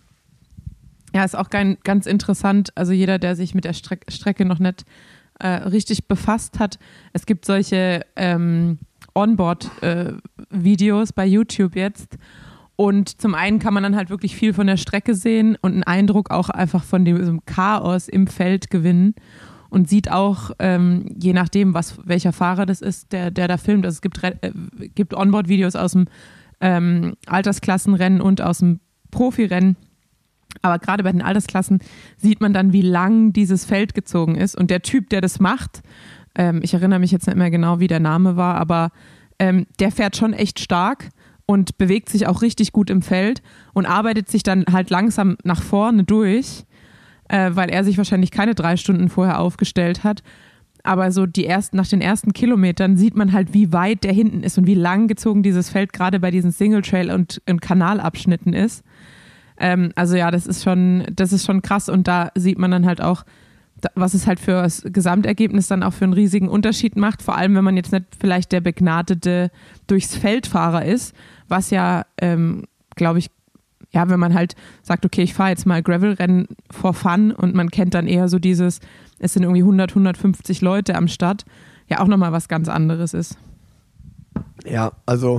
Ja, ist auch ganz, ganz interessant. Also jeder, der sich mit der Streck, Strecke noch nicht äh, richtig befasst hat, es gibt solche ähm, Onboard-Videos äh, bei YouTube jetzt. Und zum einen kann man dann halt wirklich viel von der Strecke sehen und einen Eindruck auch einfach von dem Chaos im Feld gewinnen und sieht auch, ähm, je nachdem, was welcher Fahrer das ist, der, der da filmt. Also es gibt, äh, gibt Onboard-Videos aus dem ähm, Altersklassenrennen und aus dem Profirennen. Aber gerade bei den Altersklassen sieht man dann, wie lang dieses Feld gezogen ist. Und der Typ, der das macht, ähm, ich erinnere mich jetzt nicht mehr genau, wie der Name war, aber ähm, der fährt schon echt stark und bewegt sich auch richtig gut im Feld und arbeitet sich dann halt langsam nach vorne durch, äh, weil er sich wahrscheinlich keine drei Stunden vorher aufgestellt hat. Aber so die ersten, nach den ersten Kilometern sieht man halt, wie weit der hinten ist und wie lang gezogen dieses Feld gerade bei diesen Single-Trail- und, und Kanalabschnitten ist. Ähm, also ja, das ist schon, das ist schon krass und da sieht man dann halt auch, was es halt für das Gesamtergebnis dann auch für einen riesigen Unterschied macht, vor allem wenn man jetzt nicht vielleicht der begnadete durchs Feldfahrer ist, was ja, ähm, glaube ich, ja, wenn man halt sagt, okay, ich fahre jetzt mal Gravelrennen for fun und man kennt dann eher so dieses, es sind irgendwie hundert, hundertfünfzig Leute am Start, ja auch nochmal was ganz anderes ist. Ja, also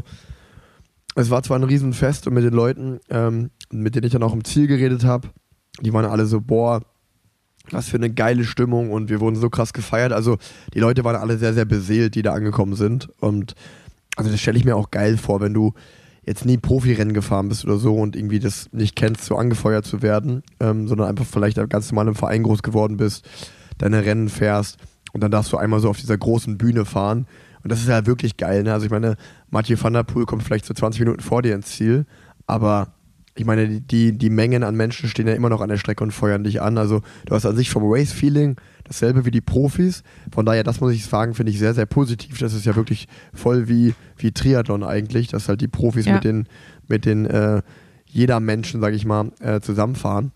es war zwar ein Riesenfest und mit den Leuten, ähm, mit denen ich dann auch im Ziel geredet habe, die waren alle so, boah, was für eine geile Stimmung und wir wurden so krass gefeiert. Also die Leute waren alle sehr, sehr beseelt, die da angekommen sind. Und also das stelle ich mir auch geil vor, wenn du jetzt nie Profirennen gefahren bist oder so und irgendwie das nicht kennst, so angefeuert zu werden, ähm, sondern einfach vielleicht ganz normal im Verein groß geworden bist, deine Rennen fährst und dann darfst du einmal so auf dieser großen Bühne fahren. Und das ist ja wirklich geil, ne? Also ich meine, Mathieu van der Poel kommt vielleicht so zwanzig Minuten vor dir ins Ziel, aber ich meine, die, die Mengen an Menschen stehen ja immer noch an der Strecke und feuern dich an. Also du hast an sich vom Race-Feeling dasselbe wie die Profis. Von daher, das muss ich sagen, finde ich sehr, sehr positiv. Das ist ja wirklich voll wie, wie Triathlon eigentlich, dass halt die Profis ja. mit den, mit den äh, jeder Menschen, sage ich mal, äh, zusammenfahren.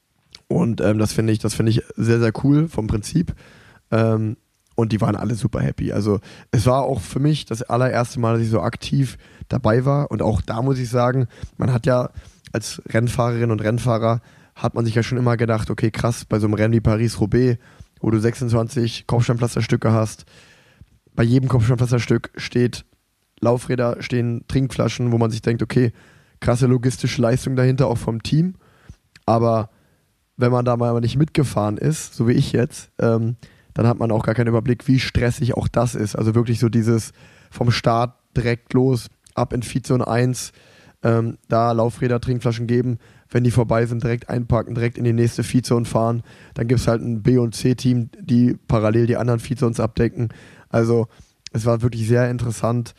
Und ähm, das finde ich, das finde ich sehr, sehr cool vom Prinzip. Ähm, und die waren alle super happy. Also es war auch für mich das allererste Mal, dass ich so aktiv dabei war. Und auch da muss ich sagen, man hat ja als Rennfahrerin und Rennfahrer hat man sich ja schon immer gedacht, okay, krass, bei so einem Rennen wie Paris-Roubaix, wo du sechsundzwanzig Kopfsteinpflasterstücke hast, bei jedem Kopfsteinpflasterstück steht Laufräder, stehen Trinkflaschen, wo man sich denkt, okay, krasse logistische Leistung dahinter, auch vom Team, aber wenn man da mal nicht mitgefahren ist, so wie ich jetzt, ähm, dann hat man auch gar keinen Überblick, wie stressig auch das ist. Also wirklich so dieses vom Start direkt los, ab in Feedzone eins, Ähm, da Laufräder, Trinkflaschen geben, wenn die vorbei sind, direkt einpacken, direkt in die nächste Feedzone fahren. Dann gibt es halt ein B- und C-Team, die parallel die anderen Feedzones abdecken. Also es war wirklich sehr interessant,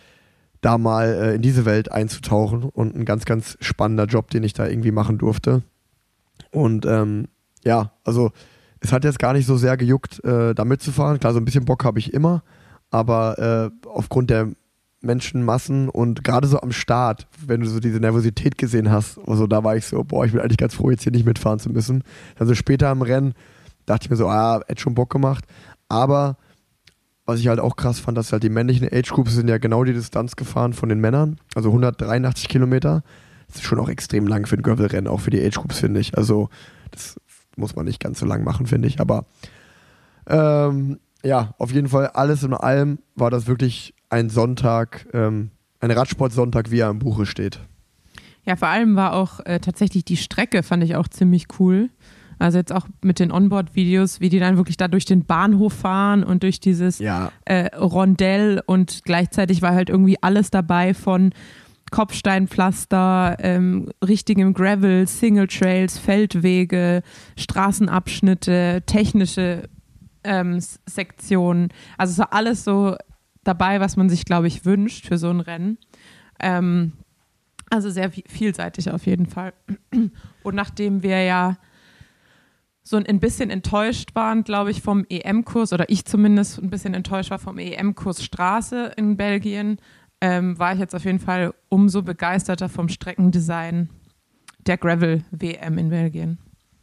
da mal äh, in diese Welt einzutauchen und ein ganz, ganz spannender Job, den ich da irgendwie machen durfte. Und ähm, ja, also es hat jetzt gar nicht so sehr gejuckt, äh, da mitzufahren. Klar, so ein bisschen Bock habe ich immer, aber äh, aufgrund der Menschenmassen und gerade so am Start, wenn du so diese Nervosität gesehen hast, also da war ich so, boah, ich bin eigentlich ganz froh, jetzt hier nicht mitfahren zu müssen. Also später im Rennen dachte ich mir so, ah, hätte schon Bock gemacht, aber was ich halt auch krass fand, dass halt die männlichen Age-Groups sind ja genau die Distanz gefahren von den Männern, also hundertdreiundachtzig Kilometer. Das ist schon auch extrem lang für ein Gravel-Rennen, auch für die Age-Groups, finde ich. Also das muss man nicht ganz so lang machen, finde ich, aber ähm, ja, auf jeden Fall alles in allem war das wirklich ein Sonntag, ähm, ein Radsportsonntag, wie er im Buche steht. Ja, vor allem war auch äh, tatsächlich die Strecke, fand ich auch ziemlich cool. Also jetzt auch mit den Onboard-Videos, wie die dann wirklich da durch den Bahnhof fahren und durch dieses ja. äh, Rondell und gleichzeitig war halt irgendwie alles dabei von Kopfsteinpflaster, ähm, richtigem Gravel, Single Trails, Feldwege, Straßenabschnitte, technische ähm, Sektionen. Also es war alles so dabei, was man sich, glaube ich, wünscht für so ein Rennen. Ähm, also sehr vielseitig auf jeden Fall. Und nachdem wir ja so ein bisschen enttäuscht waren, glaube ich, vom E M-Kurs, oder ich zumindest ein bisschen enttäuscht war vom E M-Kurs Straße in Belgien, ähm, war ich jetzt auf jeden Fall umso begeisterter vom Streckendesign der Gravel-W M in Belgien.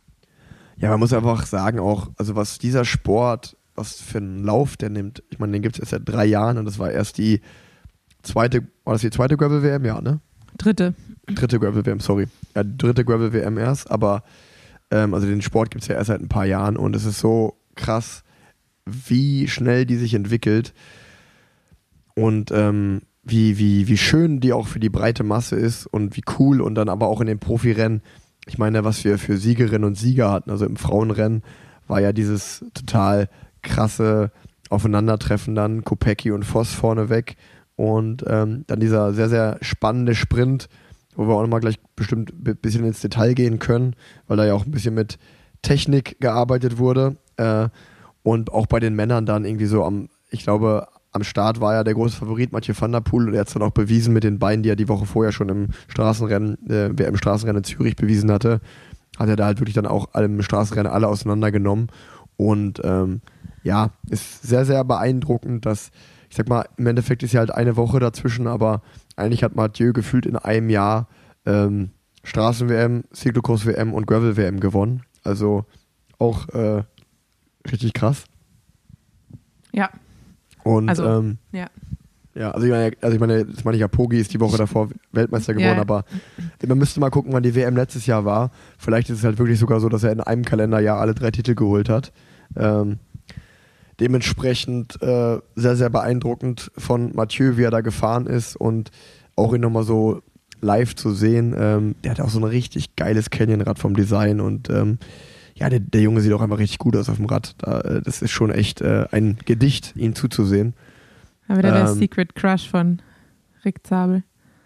Ja, man muss einfach sagen auch, also was dieser Sport, was für einen Lauf der nimmt. Ich meine, den gibt es erst seit drei Jahren und das war erst die zweite, war das die zweite Gravel-W M? Ja, ne? Dritte. Dritte Gravel-W M, sorry. Ja, die dritte Gravel-W M erst, aber ähm, also den Sport gibt es ja erst seit ein paar Jahren und es ist so krass, wie schnell die sich entwickelt und ähm, wie, wie, wie schön die auch für die breite Masse ist und wie cool und dann aber auch in den Profirennen, ich meine, was wir für Siegerinnen und Sieger hatten, also im Frauenrennen war ja dieses total krasse Aufeinandertreffen dann, Kopecky und Voss vorneweg und ähm, dann dieser sehr, sehr spannende Sprint, wo wir auch nochmal gleich bestimmt ein bisschen ins Detail gehen können, weil da ja auch ein bisschen mit Technik gearbeitet wurde äh, und auch bei den Männern dann irgendwie so am, ich glaube, am Start war ja der große Favorit Mathieu van der Poel und er hat es dann auch bewiesen mit den Beinen, die er die Woche vorher schon im Straßenrennen, äh, wer im Straßenrennen in Zürich bewiesen hatte, hat er da halt wirklich dann auch im Straßenrennen alle auseinandergenommen und ähm, ja, ist sehr, sehr beeindruckend, dass, ich sag mal, im Endeffekt ist ja halt eine Woche dazwischen, aber eigentlich hat Mathieu gefühlt in einem Jahr ähm, Straßen-W M, Cyclocross-W M und Gravel-W M gewonnen. Also auch äh, richtig krass. Ja. Und also, ähm, ja. Ja, also ich meine, also ich meine, das meine ich ja, Pogi ist die Woche davor Weltmeister geworden, ja. aber man müsste mal gucken, wann die W M letztes Jahr war. Vielleicht ist es halt wirklich sogar so, dass er in einem Kalenderjahr alle drei Titel geholt hat. Ähm, dementsprechend äh, sehr, sehr beeindruckend von Mathieu, wie er da gefahren ist und auch ihn nochmal so live zu sehen. Ähm, der hat auch so ein richtig geiles Canyon-Rad vom Design und ähm, ja, der, der Junge sieht auch einfach richtig gut aus auf dem Rad. Da, äh, das ist schon echt äh, ein Gedicht, ihn zuzusehen. Aber der, der Ähm, Secret Crush von Rick Zabel.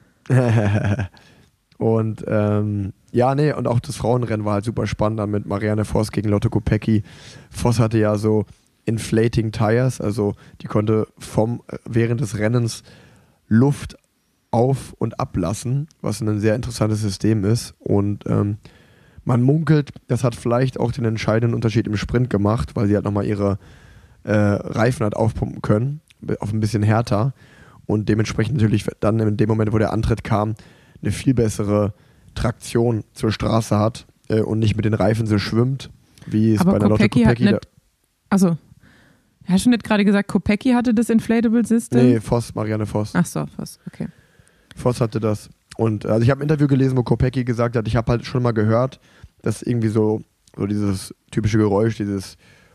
und ähm, ja, nee, und auch das Frauenrennen war halt super spannend dann mit Marianne Voss gegen Lotte Kopecky. Voss hatte ja so Inflating Tires, also die konnte vom während des Rennens Luft auf- und ablassen, was ein sehr interessantes System ist. Und ähm, man munkelt, das hat vielleicht auch den entscheidenden Unterschied im Sprint gemacht, weil sie halt nochmal ihre äh, Reifen hat aufpumpen können, auf ein bisschen härter. Und dementsprechend natürlich dann in dem Moment, wo der Antritt kam, eine viel bessere Traktion zur Straße hat äh, und nicht mit den Reifen so schwimmt, wie es Aber bei der Lotte Kopecky hat Kopecky... nicht, also, hast du nicht gerade gesagt, Kopecky hatte das Inflatable System? Nee, Voss, Marianne Voss. Ach so, Voss, okay. Voss hatte das. Und also ich habe ein Interview gelesen, wo Kopecky gesagt hat, ich habe halt schon mal gehört, dass irgendwie so, so dieses typische Geräusch, dieses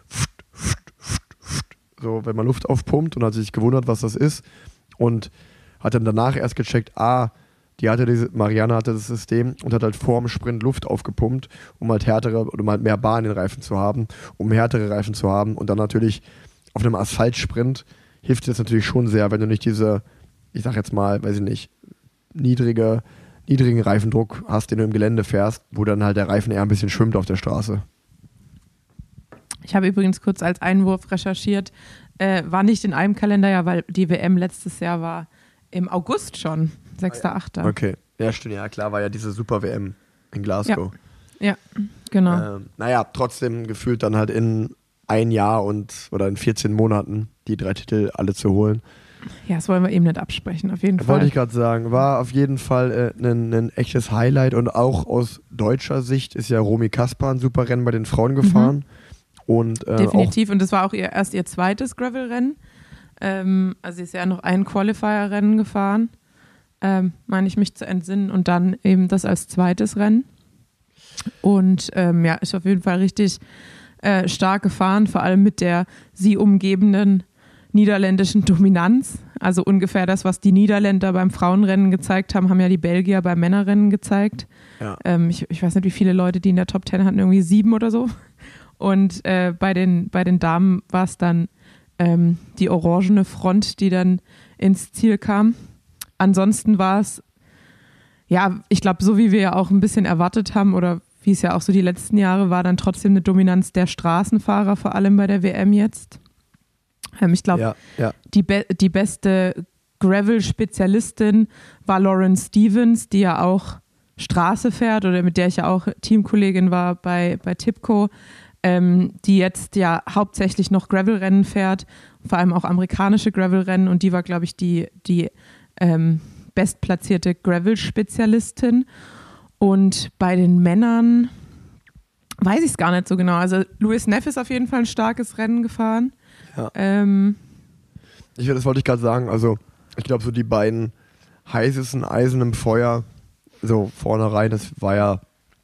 so, wenn man Luft aufpumpt und hat sich gewundert, was das ist und hat dann danach erst gecheckt, ah, die hatte diese, Marianne hatte das System und hat halt vor dem Sprint Luft aufgepumpt, um halt härtere oder um halt mehr Bar in den Reifen zu haben, um härtere Reifen zu haben und dann natürlich auf einem Asphaltsprint hilft dir das natürlich schon sehr, wenn du nicht diese, ich sag jetzt mal, weiß ich nicht, niedrige, niedrigen Reifendruck hast, den du im Gelände fährst, wo dann halt der Reifen eher ein bisschen schwimmt auf der Straße. Ich habe übrigens kurz als Einwurf recherchiert, äh, war nicht in einem Kalenderjahr, weil die W M letztes Jahr war im August schon, sechster achter Okay, ja stimmt, ja klar, war ja diese Super-W M in Glasgow. Ja, genau. Ähm, naja, trotzdem gefühlt dann halt in ein Jahr und oder in vierzehn Monaten die drei Titel alle zu holen. Ja, das wollen wir eben nicht absprechen, auf jeden Fall. Wollte ich gerade sagen, war auf jeden Fall äh, ein, ein echtes Highlight und auch aus deutscher Sicht ist ja Romy Kasper ein super Rennen bei den Frauen gefahren. Mhm. Und, äh, definitiv, und das war auch ihr, erst ihr zweites Gravel-Rennen. Ähm, also sie ist ja noch ein Qualifier-Rennen gefahren, ähm, meine ich mich zu entsinnen, und dann eben das als zweites Rennen. Und ähm, ja, ist auf jeden Fall richtig äh, stark gefahren, vor allem mit der sie umgebenden niederländischen Dominanz. Also ungefähr das, was die Niederländer beim Frauenrennen gezeigt haben, haben ja die Belgier beim Männerrennen gezeigt. Ja. Ähm, ich, ich weiß nicht, wie viele Leute die in der Top Ten hatten, irgendwie sieben oder so. Und äh, bei, den, bei den Damen war es dann ähm, die orangene Front, die dann ins Ziel kam. Ansonsten war es, ja, ich glaube, so wie wir ja auch ein bisschen erwartet haben oder wie es ja auch so die letzten Jahre war, dann trotzdem eine Dominanz der Straßenfahrer, vor allem bei der W M jetzt. Ähm, ich glaube, ja, ja. die, be- die beste Gravel-Spezialistin war Lauren Stevens, die ja auch Straße fährt oder mit der ich ja auch Teamkollegin war bei, bei Tipco. Ähm, die jetzt ja hauptsächlich noch Gravel-Rennen fährt, vor allem auch amerikanische Gravel-Rennen, und die war, glaube ich, die, die ähm, bestplatzierte Gravel-Spezialistin. Und bei den Männern weiß ich es gar nicht so genau. Also Louis Neff ist auf jeden Fall ein starkes Rennen gefahren. Ja. Ähm, ich, das wollte ich gerade sagen, also ich glaube, so die beiden heißesten Eisen im Feuer, so vornherein, das war ja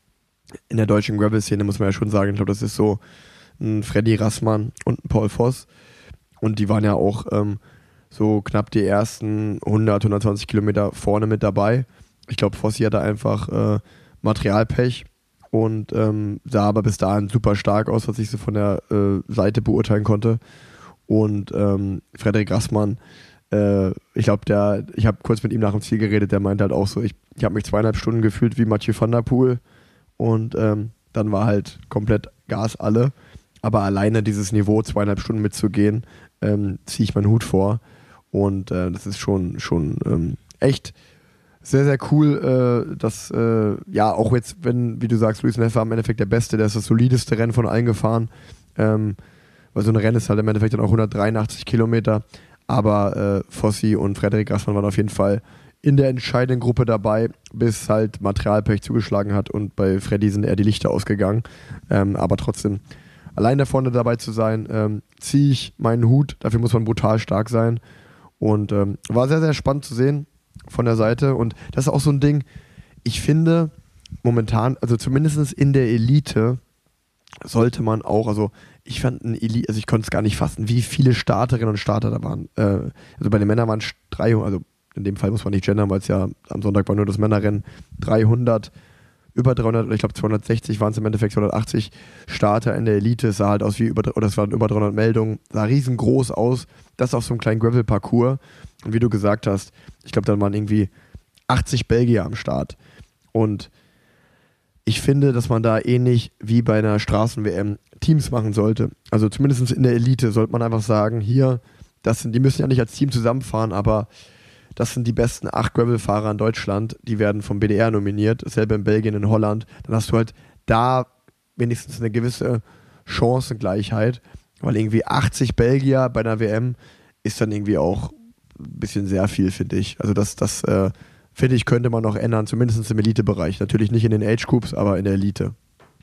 in der deutschen Gravel-Szene, muss man ja schon sagen, ich glaube, das ist so ein Freddy Rassmann und ein Paul Voss. Und die waren ja auch ähm, so knapp die ersten hundert, hundertzwanzig Kilometer vorne mit dabei. Ich glaube, Fossi hatte einfach äh, Materialpech und ähm, sah aber bis dahin super stark aus, was ich so von der äh, Seite beurteilen konnte. Und ähm, Frederik Rassmann, äh, ich glaube, der, ich habe kurz mit ihm nach dem Ziel geredet, der meinte halt auch so, ich, ich habe mich zweieinhalb Stunden gefühlt wie Mathieu van der Poel und ähm, dann war halt komplett Gas alle. Aber alleine dieses Niveau, zweieinhalb Stunden mitzugehen, ähm, ziehe ich meinen Hut vor. Und äh, das ist schon, schon ähm, echt sehr, sehr cool, äh, dass, äh, ja, auch jetzt, wenn, wie du sagst, Luis Neffe war im Endeffekt der Beste, der ist das solideste Rennen von allen gefahren. Ähm, weil so ein Rennen ist halt im Endeffekt dann auch hundertdreiundachtzig Kilometer. Aber äh, Fossi und Frederik Rassmann waren auf jeden Fall in der entscheidenden Gruppe dabei, bis halt Materialpech zugeschlagen hat und bei Freddy sind eher die Lichter ausgegangen. Ähm, aber trotzdem, allein da vorne dabei zu sein, ähm, ziehe ich meinen Hut. Dafür muss man brutal stark sein. Und ähm, war sehr, sehr spannend zu sehen von der Seite. Und das ist auch so ein Ding, ich finde momentan, also zumindest in der Elite, sollte man auch, also ich fand ein Elite, also ich konnte es gar nicht fassen, wie viele Starterinnen und Starter da waren. Äh, also bei den Männern waren es dreihundert, also in dem Fall muss man nicht gendern, weil es ja am Sonntag war nur das Männerrennen, dreihundert, über dreihundert, oder ich glaube zweihundertsechzig waren es im Endeffekt, zweihundertachtzig Starter in der Elite. Es sah halt aus wie über, oder es waren über dreihundert Meldungen, sah riesengroß aus, das auf so einem kleinen Gravel-Parcours. Und wie du gesagt hast, ich glaube, dann waren irgendwie achtzig Belgier am Start. Und ich finde, dass man da ähnlich wie bei einer Straßen-W M Teams machen sollte. Also zumindest in der Elite sollte man einfach sagen, hier, das sind, die müssen ja nicht als Team zusammenfahren, aber das sind die besten acht Gravel-Fahrer in Deutschland, die werden vom B D R nominiert, dasselbe in Belgien, in Holland. Dann hast du halt da wenigstens eine gewisse Chancengleichheit, weil irgendwie achtzig Belgier bei einer W M ist dann irgendwie auch ein bisschen sehr viel, finde ich. Also das, das äh, finde ich, könnte man noch ändern, zumindest im Elite-Bereich. Natürlich nicht in den Age-Groups, aber in der Elite.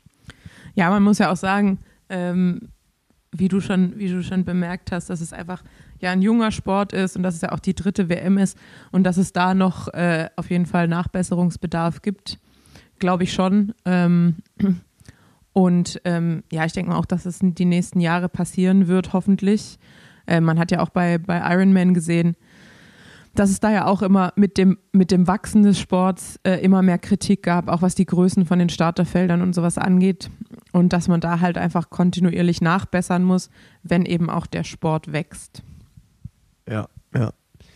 Ja, man muss ja auch sagen, ähm, wie du schon, wie du schon bemerkt hast, dass es einfach ja ein junger Sport ist und dass es ja auch die dritte W M ist und dass es da noch äh, auf jeden Fall Nachbesserungsbedarf gibt, glaube ich schon. Ähm, und ähm, ja, ich denke mal auch, dass es die nächsten Jahre passieren wird, hoffentlich. Äh, man hat ja auch bei, bei Ironman gesehen, dass es da ja auch immer mit dem, mit dem Wachsen des Sports äh, immer mehr Kritik gab, auch was die Größen von den Starterfeldern und sowas angeht. Und dass man da halt einfach kontinuierlich nachbessern muss, wenn eben auch der Sport wächst. Ja, ja.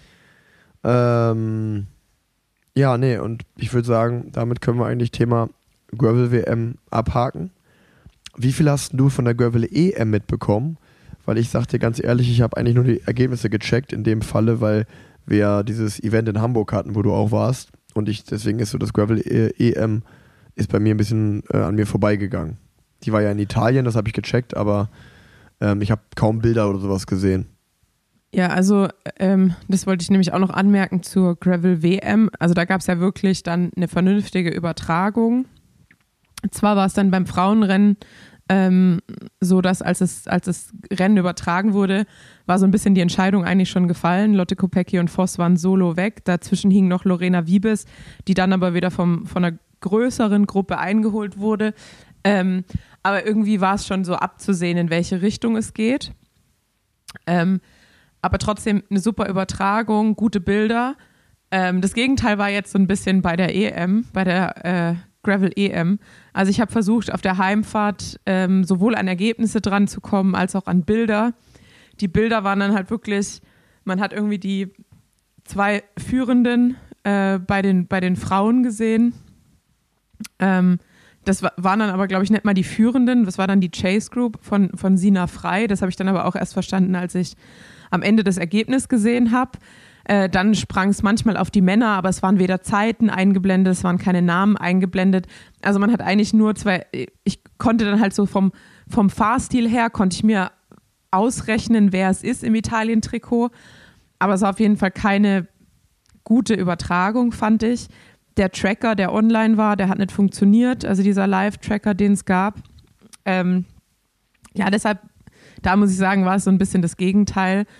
Ähm, ja, nee, und ich würde sagen, damit können wir eigentlich Thema Gravel-W M abhaken. Wie viel hast du von der Gravel-E M mitbekommen? Weil ich sag dir ganz ehrlich, ich habe eigentlich nur die Ergebnisse gecheckt in dem Falle, weil wir dieses Event in Hamburg hatten, wo du auch warst. Und ich deswegen ist so das Gravel-E M ist bei mir ein bisschen äh, an mir vorbeigegangen. Die war ja in Italien, das habe ich gecheckt, aber ähm, ich habe kaum Bilder oder sowas gesehen. Ja, also ähm, das wollte ich nämlich auch noch anmerken zur Gravel-W M. Also da gab es ja wirklich dann eine vernünftige Übertragung. Zwar war es dann beim Frauenrennen ähm, so, dass als es, als das Rennen übertragen wurde, war so ein bisschen die Entscheidung eigentlich schon gefallen. Lotte Kopecky und Voss waren solo weg. Dazwischen hing noch Lorena Wiebes, die dann aber wieder vom, von einer größeren Gruppe eingeholt wurde. Ähm, aber irgendwie war es schon so abzusehen, in welche Richtung es geht. Ähm, aber trotzdem eine super Übertragung, gute Bilder. Ähm, das Gegenteil war jetzt so ein bisschen bei der E M, bei der äh, Gravel-E M. Also ich habe versucht, auf der Heimfahrt ähm, sowohl an Ergebnisse dran zu kommen, als auch an Bilder. Die Bilder waren dann halt wirklich, man hat irgendwie die zwei Führenden äh, bei, den, bei den Frauen gesehen. Ähm, das war, waren dann aber, glaube ich, nicht mal die Führenden. Das war dann die Chase Group von, von Sina Frei. Das habe ich dann aber auch erst verstanden, als ich am Ende das Ergebnis gesehen habe. Äh, dann sprang es manchmal auf die Männer, aber es waren weder Zeiten eingeblendet, es waren keine Namen eingeblendet. Also man hat eigentlich nur zwei, ich konnte dann halt so vom, vom Fahrstil her, konnte ich mir ausrechnen, wer es ist im Italien-Trikot. Aber es war auf jeden Fall keine gute Übertragung, fand ich. Der Tracker, der online war, der hat nicht funktioniert, also dieser Live-Tracker, den es gab. Ähm, ja, deshalb, da muss ich sagen, war es so ein bisschen das Gegenteil.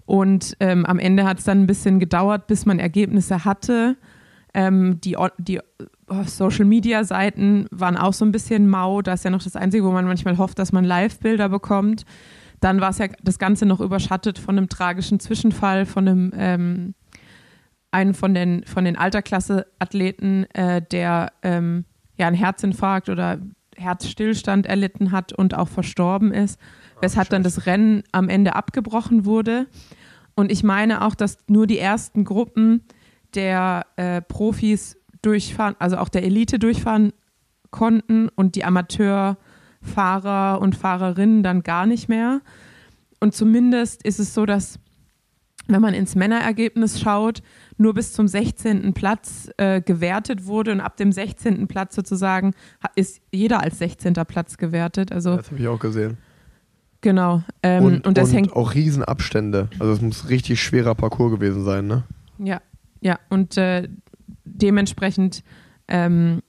Und ähm, am Ende hat es dann ein bisschen gedauert, bis man Ergebnisse hatte. Ähm, die die oh, Social-Media-Seiten waren auch so ein bisschen mau. Das ist ja noch das Einzige, wo man manchmal hofft, dass man Live-Bilder bekommt. Dann war es ja das Ganze noch überschattet von einem tragischen Zwischenfall, von einem ähm, einen von den, von den Alterklasse-Athleten, äh, der ähm, ja einen Herzinfarkt oder Herzstillstand erlitten hat und auch verstorben ist, weshalb dann das Rennen am Ende abgebrochen wurde. Und ich meine auch, dass nur die ersten Gruppen der äh, Profis durchfahren, also auch der Elite durchfahren konnten und die Amateurfahrer und Fahrerinnen dann gar nicht mehr. Und zumindest ist es so, dass, wenn man ins Männerergebnis schaut, nur bis zum sechzehnten Platz äh, gewertet wurde und ab dem sechzehnten Platz sozusagen ist jeder als sechzehnter Platz gewertet. Also, das habe ich auch gesehen. Genau. Ähm, und und, das und hängt auch Riesenabstände. Also es muss richtig schwerer Parcours gewesen sein, ne? Ja, ja. Und äh, dementsprechend ähm,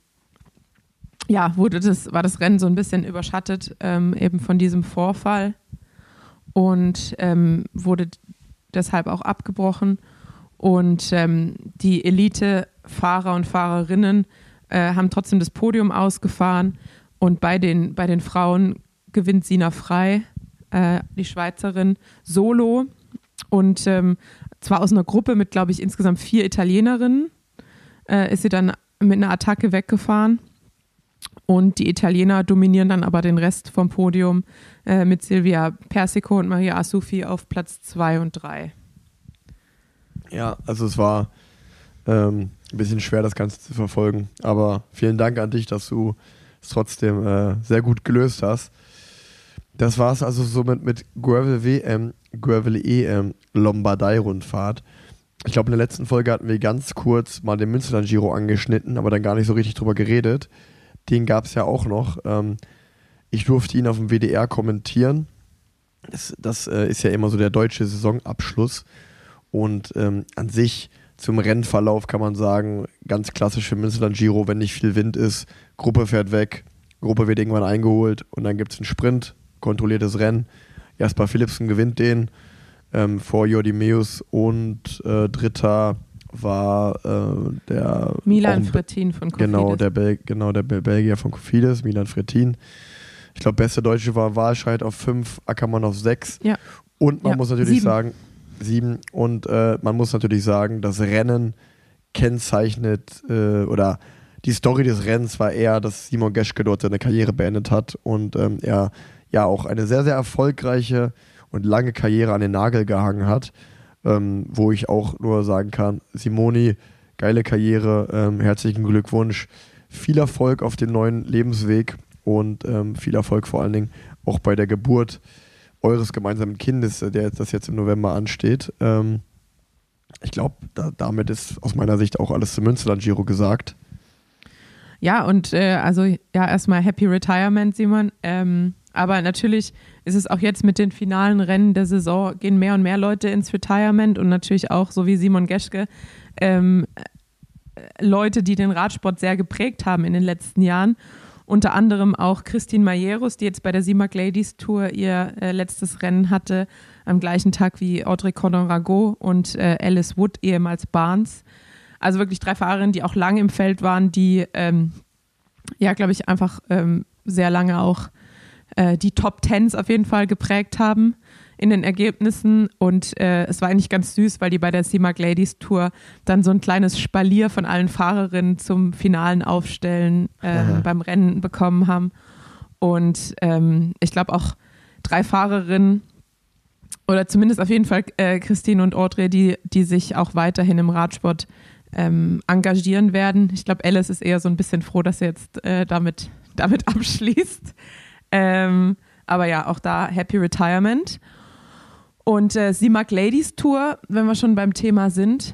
ja, wurde das, war das Rennen so ein bisschen überschattet ähm, eben von diesem Vorfall und ähm, wurde deshalb auch abgebrochen. Und ähm, die Elite-Fahrer und Fahrerinnen äh, haben trotzdem das Podium ausgefahren. Und bei den, bei den Frauen gewinnt Sina Frey, äh, die Schweizerin, solo. Und ähm, zwar aus einer Gruppe mit, glaube ich, insgesamt vier Italienerinnen, äh, ist sie dann mit einer Attacke weggefahren. Und die Italiener dominieren dann aber den Rest vom Podium äh, mit Silvia Persico und Maria Asufi auf Platz zwei und drei. Ja, also es war ähm, ein bisschen schwer, das Ganze zu verfolgen. Aber vielen Dank an dich, dass du es trotzdem äh, sehr gut gelöst hast. Das war es also somit mit Gravel-W M, Gravel-E M, Lombardei-Rundfahrt. Ich glaube, in der letzten Folge hatten wir ganz kurz mal den Münsterland-Giro angeschnitten, aber dann gar nicht so richtig drüber geredet. Den gab es ja auch noch. Ähm, ich durfte ihn auf dem W D R kommentieren. Das, das äh, ist ja immer so der deutsche Saisonabschluss. Und ähm, an sich zum Rennverlauf kann man sagen, ganz klassisch für Münsterland Giro, wenn nicht viel Wind ist, Gruppe fährt weg, Gruppe wird irgendwann eingeholt und dann gibt es einen Sprint, kontrolliertes Rennen. Jasper Philipsen gewinnt den ähm, vor Jordi Meus und äh, Dritter war äh, der Milan Frettin von Cofidis. Genau, der, Bel- genau, der Bel- Belgier von Cofidis, Milan Frettin. Ich glaube, beste Deutsche war Walscheid auf fünf, Ackermann auf sechs. Ja. Und man ja. muss natürlich Sieben. sagen, sieben. Und äh, man muss natürlich sagen, das Rennen kennzeichnet äh, oder die Story des Rennens war eher, dass Simon Geschke dort seine Karriere beendet hat und ähm, er ja auch eine sehr, sehr erfolgreiche und lange Karriere an den Nagel gehangen hat, ähm, wo ich auch nur sagen kann, Simoni, geile Karriere, ähm, herzlichen Glückwunsch, viel Erfolg auf dem neuen Lebensweg und ähm, viel Erfolg vor allen Dingen auch bei der Geburt eures gemeinsamen Kindes, der das jetzt im November ansteht. Ähm, ich glaube, da, damit ist aus meiner Sicht auch alles zum Münsterland Giro gesagt. Ja, und äh, also ja, erstmal Happy Retirement, Simon. Ähm, aber natürlich ist es auch jetzt mit den finalen Rennen der Saison, gehen mehr und mehr Leute ins Retirement und natürlich auch, so wie Simon Geschke, ähm, Leute, die den Radsport sehr geprägt haben in den letzten Jahren. Unter anderem auch Christine Majerus, die jetzt bei der Simac Ladies Tour ihr äh, letztes Rennen hatte, am gleichen Tag wie Audrey Cordon-Ragot und äh, Alice Wood, ehemals Barnes. Also wirklich drei Fahrerinnen, die auch lange im Feld waren, die, ähm, ja, glaube ich, einfach ähm, sehr lange auch äh, die Top Tens auf jeden Fall geprägt haben in den Ergebnissen. Und äh, es war eigentlich ganz süß, weil die bei der Simac Ladies Tour dann so ein kleines Spalier von allen Fahrerinnen zum finalen Aufstellen äh, beim Rennen bekommen haben. Und ähm, ich glaube auch drei Fahrerinnen, oder zumindest auf jeden Fall äh, Christine und Audrey, die, die sich auch weiterhin im Radsport ähm, engagieren werden. Ich glaube, Alice ist eher so ein bisschen froh, dass sie jetzt äh, damit, damit abschließt. Ähm, aber ja, auch da Happy Retirement. Und äh, Simac Ladies Tour, wenn wir schon beim Thema sind,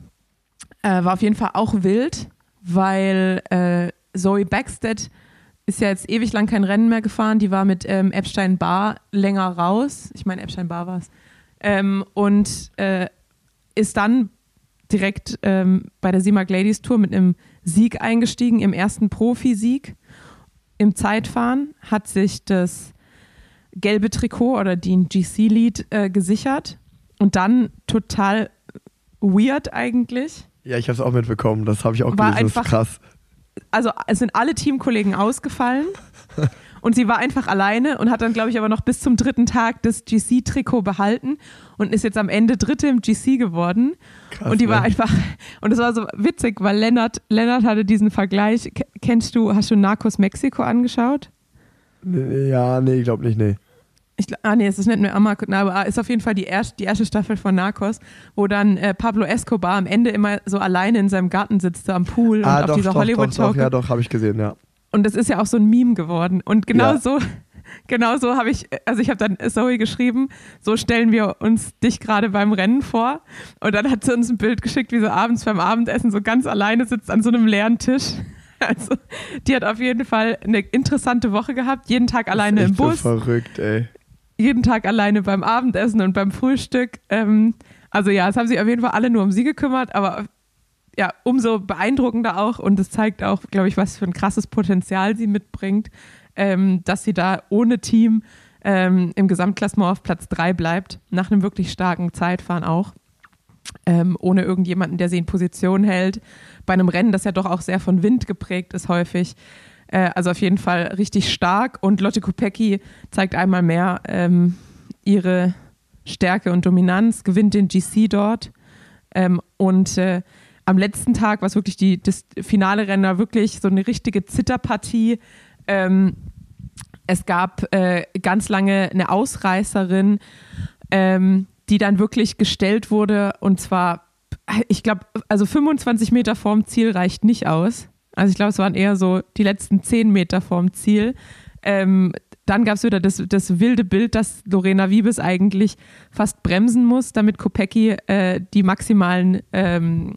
äh, war auf jeden Fall auch wild, weil äh, Zoe Backstedt ist ja jetzt ewig lang kein Rennen mehr gefahren. Die war mit ähm, Epstein Barr länger raus. Ich meine, Epstein Barr war es. Ähm, und äh, ist dann direkt ähm, bei der Simac Ladies Tour mit einem Sieg eingestiegen, im ersten Profisieg im Zeitfahren, hat sich das gelbe Trikot oder den G C-Lead äh, gesichert und dann total weird eigentlich. Ja, ich habe es auch mitbekommen. Das habe ich auch War gelesen. einfach, das ist krass. Also es sind alle Teamkollegen ausgefallen und sie war einfach alleine und hat dann, glaube ich, aber noch bis zum dritten Tag das G C-Trikot behalten und ist jetzt am Ende Dritte im G C geworden. Krass, und die war ne? einfach, und es war so witzig, weil Lennart, Lennart hatte diesen Vergleich. K- Kennst du, hast du Narcos Mexiko angeschaut? Ja, nee, ich glaube nicht, nee. Ich, ah nee, es ist nicht mehr Amar, aber ist auf jeden Fall die erste, die erste Staffel von Narcos, wo dann äh, Pablo Escobar am Ende immer so alleine in seinem Garten sitzt, so am Pool und Ah, auf doch, dieser doch, Hollywood doch, doch, Talk. ja, doch, habe ich gesehen, ja. Und das ist ja auch so ein Meme geworden. Und genau Ja. so, genau so habe ich, also ich habe dann Zoe geschrieben, so stellen wir uns dich gerade beim Rennen vor. Und dann hat sie uns ein Bild geschickt, wie sie abends beim Abendessen so ganz alleine sitzt an so einem leeren Tisch. Also die hat auf jeden Fall eine interessante Woche gehabt, jeden Tag alleine Das ist im echt so Bus. verrückt, ey. Jeden Tag alleine beim Abendessen und beim Frühstück. Ähm, also ja, es haben sich auf jeden Fall alle nur um sie gekümmert, aber ja, umso beeindruckender auch und es zeigt auch, glaube ich, was für ein krasses Potenzial sie mitbringt, ähm, dass sie da ohne Team ähm, im Gesamtklassement auf Platz drei bleibt, nach einem wirklich starken Zeitfahren auch, ähm, ohne irgendjemanden, der sie in Position hält, bei einem Rennen, das ja doch auch sehr von Wind geprägt ist häufig. Also auf jeden Fall richtig stark und Lotte Kopecky zeigt einmal mehr ähm, ihre Stärke und Dominanz, gewinnt den G C dort ähm, und äh, am letzten Tag war es wirklich die, das finale Rennen war wirklich so eine richtige Zitterpartie. Ähm, es gab äh, ganz lange eine Ausreißerin, ähm, die dann wirklich gestellt wurde und zwar, ich glaube, also fünfundzwanzig Meter vorm Ziel reicht nicht aus. Also ich glaube, es waren eher so die letzten zehn Meter vorm Ziel. Ähm, dann gab es wieder das, das wilde Bild, dass Lorena Wiebes eigentlich fast bremsen muss, damit Kopecky äh, die maximalen ähm,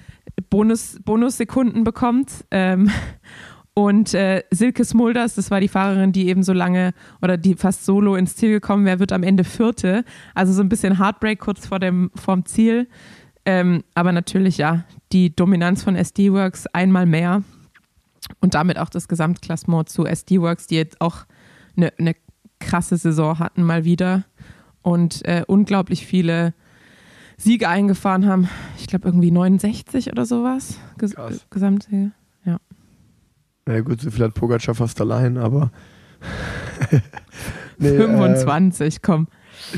Bonus, Bonussekunden bekommt. Ähm, und äh, Silke Smulders, das war die Fahrerin, die eben so lange oder die fast solo ins Ziel gekommen wäre, wird am Ende Vierte. Also so ein bisschen Heartbreak kurz vor dem vorm Ziel. Ähm, aber natürlich, ja, die Dominanz von S D-Works einmal mehr und damit auch das Gesamtklassement zu S D-Works, die jetzt auch eine, eine krasse Saison hatten mal wieder und äh, unglaublich viele Siege eingefahren haben. Ich glaube irgendwie neunundsechzig oder sowas. Ges- Krass. Gesamtsiege. Ja. Na gut, so viel hat Pogacar fast allein, aber nee, fünfundzwanzig, äh, komm.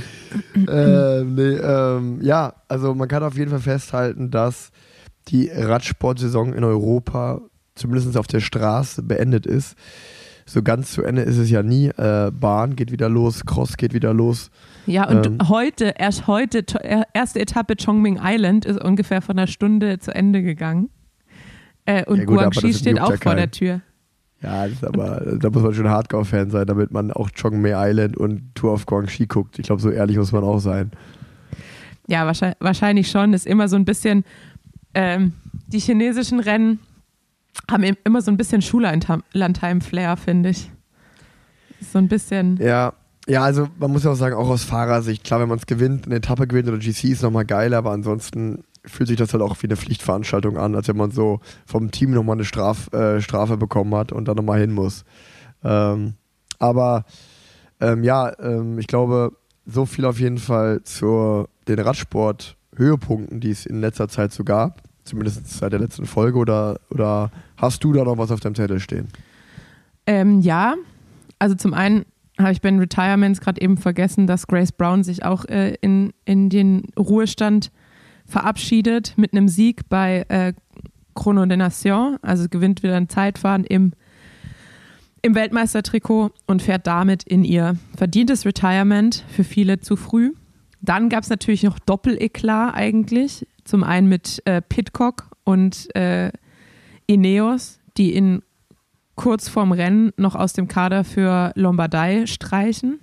äh, nee, ähm, ja, also man kann auf jeden Fall festhalten, dass die Radsportsaison in Europa zumindest auf der Straße beendet ist. So ganz zu Ende ist es ja nie. Äh, Bahn geht wieder los, Cross geht wieder los. Ja, und ähm, heute, erst heute, to- erste Etappe Chongming Island ist ungefähr von einer Stunde zu Ende gegangen. Äh, und Ja gut, aber Guangxi das steht juckt auch ja vor der keinen. Tür. Ja, das ist aber, da muss man schon Hardcore-Fan sein, damit man auch Chongmei Island und Tour of Guangxi guckt. Ich glaube, so ehrlich muss man auch sein. Ja, wahrscheinlich, wahrscheinlich schon. Ist immer so ein bisschen, ähm, die chinesischen Rennen haben im- immer so ein bisschen Schullandheim-Flair, finde ich. So ein bisschen. Ja, ja, also man muss ja auch sagen, auch aus Fahrersicht, klar, wenn man es gewinnt, eine Etappe gewinnt oder G C ist nochmal geil, aber ansonsten fühlt sich das halt auch wie eine Pflichtveranstaltung an, als wenn man so vom Team nochmal eine Straf, äh, Strafe bekommen hat und dann nochmal hin muss. Ähm, aber ähm, ja, ähm, ich glaube, so viel auf jeden Fall zu den Radsport-Höhepunkten, die es in letzter Zeit so gab, zumindest seit der letzten Folge, oder, oder hast du da noch was auf deinem Zettel stehen? Ähm, ja, also zum einen habe ich bei den Retirements gerade eben vergessen, dass Grace Brown sich auch äh, in, in den Ruhestand verabschiedet mit einem Sieg bei äh, Chrono des Nations, also gewinnt wieder ein Zeitfahren im, im Weltmeistertrikot und fährt damit in ihr verdientes Retirement, für viele zu früh. Dann gab es natürlich noch Doppel-Eklat eigentlich, zum einen mit äh, Pidcock und äh, Ineos, die in kurz vorm Rennen noch aus dem Kader für Lombardei streichen,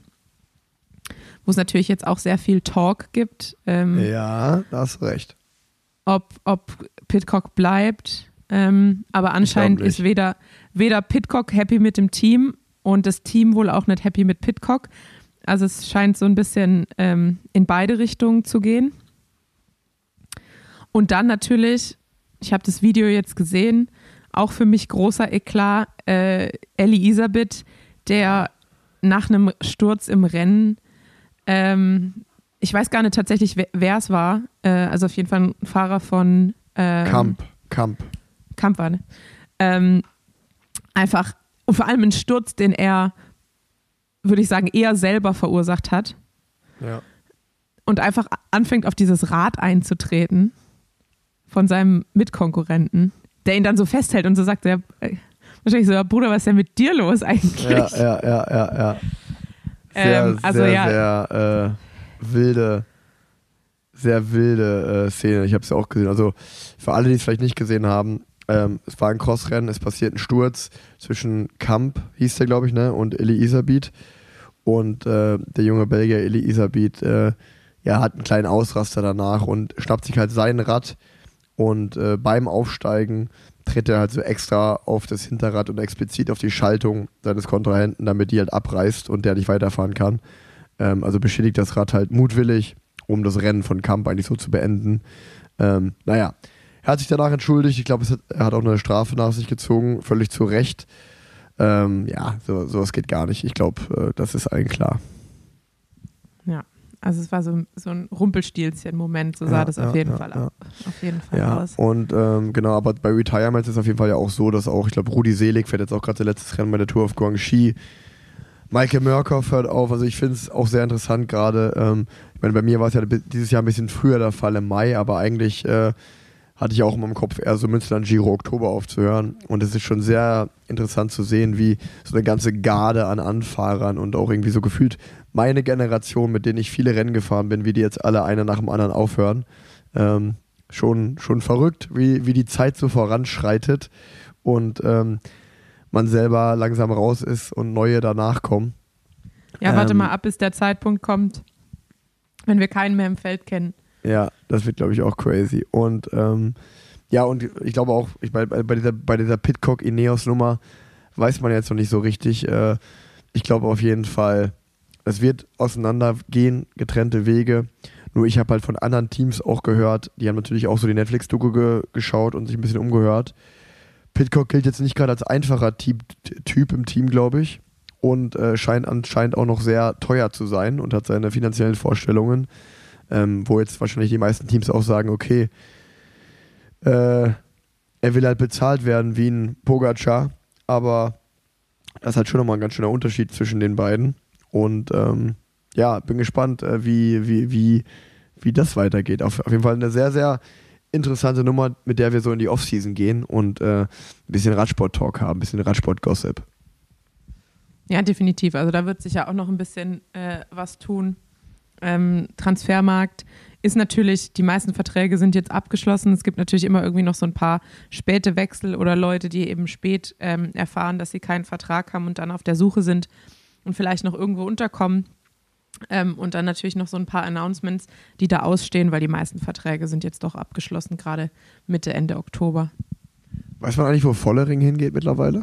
wo es natürlich jetzt auch sehr viel Talk gibt, ähm, Ja, da hast du recht. ob, ob Pidcock bleibt, ähm, aber anscheinend nicht. ist weder, weder Pidcock happy mit dem Team und das Team wohl auch nicht happy mit Pidcock. Also es scheint so ein bisschen ähm, in beide Richtungen zu gehen. Und dann natürlich, ich habe das Video jetzt gesehen, auch für mich großer Eklat, äh, Ellie Isabeth, der nach einem Sturz im Rennen ähm, ich weiß gar nicht tatsächlich, wer, wer es war. Äh, also auf jeden Fall ein Fahrer von ähm, Kamp. Kamp. Kamp war, ne? Ähm, einfach, und vor allem ein Sturz, den er, würde ich sagen, eher selber verursacht hat. Ja. Und einfach anfängt, auf dieses Rad einzutreten von seinem Mitkonkurrenten, der ihn dann so festhält und so sagt, ja, wahrscheinlich so, ja, Bruder, was ist denn mit dir los eigentlich? Ja, ja, ja, ja, ja. Sehr, Ähm, also sehr, ja. sehr äh, wilde, sehr wilde äh, Szene. Ich habe es ja auch gesehen. Also für alle, die es vielleicht nicht gesehen haben, ähm, es war ein Crossrennen, es passiert ein Sturz zwischen Kamp, hieß der, glaube ich, ne, und Elie Iserbyt. Und äh, der junge Belgier Elie Iserbyt äh, ja, hat einen kleinen Ausraster danach und schnappt sich halt sein Rad und äh, beim Aufsteigen tritt er halt so extra auf das Hinterrad und explizit auf die Schaltung seines Kontrahenten, damit die halt abreißt und der nicht weiterfahren kann. Ähm, also beschädigt das Rad halt mutwillig, um das Rennen von Kamp eigentlich so zu beenden. Ähm, naja, er hat sich danach entschuldigt. Ich glaube, er hat auch eine Strafe nach sich gezogen, völlig zu Recht. Ähm, ja, so, sowas geht gar nicht. Ich glaube, äh, das ist allen klar. Ja, also es war so, so ein Rumpelstilzchen-Moment, so sah Ja, das ja, auf jeden ja, Fall ja. auf jeden Fall Ja, aus. und ähm, genau, aber bei Retirements ist es auf jeden Fall ja auch so, dass auch, ich glaube, Rudi Selig fährt jetzt auch gerade sein letztes Rennen bei der Tour of Guangxi. Michael Murkoff hört auf, also ich finde es auch sehr interessant gerade. Ähm, ich meine, bei mir war es ja dieses Jahr ein bisschen früher der Fall im Mai, aber eigentlich äh, hatte ich auch in meinem Kopf eher so Münsterland Giro Oktober aufzuhören. Und es ist schon sehr interessant zu sehen, wie so eine ganze Garde an Anfahrern und auch irgendwie so gefühlt meine Generation, mit denen ich viele Rennen gefahren bin, wie die jetzt alle einer nach dem anderen aufhören. Ähm, schon, schon verrückt, wie, wie die Zeit so voranschreitet und ähm, man selber langsam raus ist und neue danach kommen. Ja, warte ähm, mal ab, bis der Zeitpunkt kommt, wenn wir keinen mehr im Feld kennen. Ja, das wird, glaube ich, auch crazy. Und ähm, ja, und ich glaube auch, ich bei, bei dieser, bei dieser Pidcock-Ineos-Nummer weiß man jetzt noch nicht so richtig. Äh, ich glaube auf jeden Fall, es wird auseinandergehen, getrennte Wege. Nur ich habe halt von anderen Teams auch gehört, die haben natürlich auch so die Netflix-Doku ge- geschaut und sich ein bisschen umgehört. Pidcock gilt jetzt nicht gerade als einfacher Typ, Typ im Team, glaube ich. Und äh, scheint anscheinend auch noch sehr teuer zu sein und hat seine finanziellen Vorstellungen. Ähm, wo jetzt wahrscheinlich die meisten Teams auch sagen, okay, äh, er will halt bezahlt werden wie ein Pogacar, aber das ist halt schon nochmal ein ganz schöner Unterschied zwischen den beiden. Und ähm, ja, bin gespannt, äh, wie, wie, wie, wie das weitergeht. Auf, auf jeden Fall eine sehr, sehr interessante Nummer, mit der wir so in die Offseason gehen und äh, ein bisschen Radsport-Talk haben, ein bisschen Radsport-Gossip. Ja, definitiv. Also da wird sich ja auch noch ein bisschen äh, was tun. Ähm, Transfermarkt ist natürlich, die meisten Verträge sind jetzt abgeschlossen. Es gibt natürlich immer irgendwie noch so ein paar späte Wechsel oder Leute, die eben spät ähm, erfahren, dass sie keinen Vertrag haben und dann auf der Suche sind und vielleicht noch irgendwo unterkommen. Ähm, und dann natürlich noch so ein paar Announcements, die da ausstehen, weil die meisten Verträge sind jetzt doch abgeschlossen, gerade Mitte, Ende Oktober. Weiß man eigentlich, wo Vollering hingeht mittlerweile?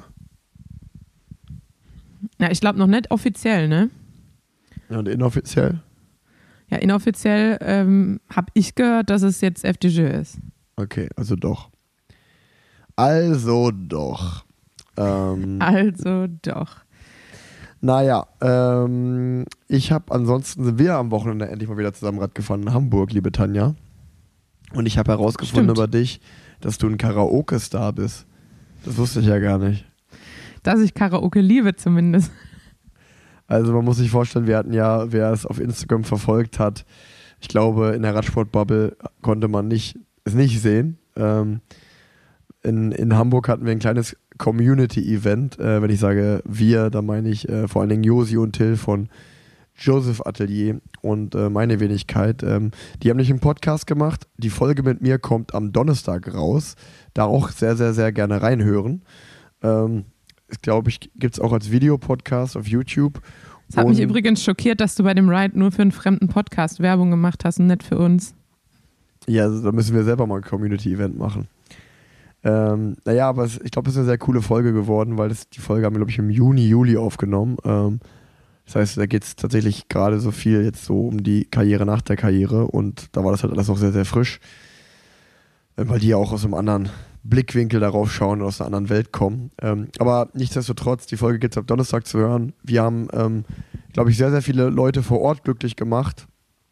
Ja, ich glaube noch nicht offiziell, ne? Ja, und inoffiziell? Ja, inoffiziell ähm, habe ich gehört, dass es jetzt F D J ist. Okay, also doch. Also doch. Ähm, Also doch. naja, ähm, ich habe ansonsten, sind wir am Wochenende endlich mal wieder zusammen Rad gefahren in Hamburg, liebe Tanja. Und ich habe herausgefunden Stimmt. über dich, dass du ein Karaoke-Star bist. Das wusste ich ja gar nicht. Dass ich Karaoke liebe zumindest. Also man muss sich vorstellen, wir hatten ja, wer es auf Instagram verfolgt hat, ich glaube, in der Radsport-Bubble konnte man nicht, es nicht sehen. Ähm, in, in Hamburg hatten wir ein kleines Community-Event. Äh, wenn ich sage wir, dann meine ich äh, vor allen Dingen Josi und Till von Joseph Atelier und äh, meine Wenigkeit. Ähm, die haben nicht einen Podcast gemacht. Die Folge mit mir kommt am Donnerstag raus. Da auch sehr, sehr, sehr gerne reinhören. Ähm, Das, glaube ich, gibt es auch als Videopodcast auf YouTube. Es hat mich übrigens schockiert, dass du bei dem Ride nur für einen fremden Podcast Werbung gemacht hast und nicht für uns. Ja, also da müssen wir selber mal ein Community-Event machen. Ähm, naja, aber es, ich glaube, es ist eine sehr coole Folge geworden, weil das, die Folge haben wir, glaube ich, im Juni, Juli aufgenommen. Ähm, das heißt, da geht es tatsächlich gerade so viel jetzt so um die Karriere nach der Karriere und da war das halt alles noch sehr, sehr frisch. Äh, weil die ja auch aus einem anderen Blickwinkel darauf schauen und aus einer anderen Welt kommen. Ähm, aber nichtsdestotrotz, die Folge gibt es ab Donnerstag zu hören. Wir haben, ähm, glaube ich, sehr, sehr viele Leute vor Ort glücklich gemacht.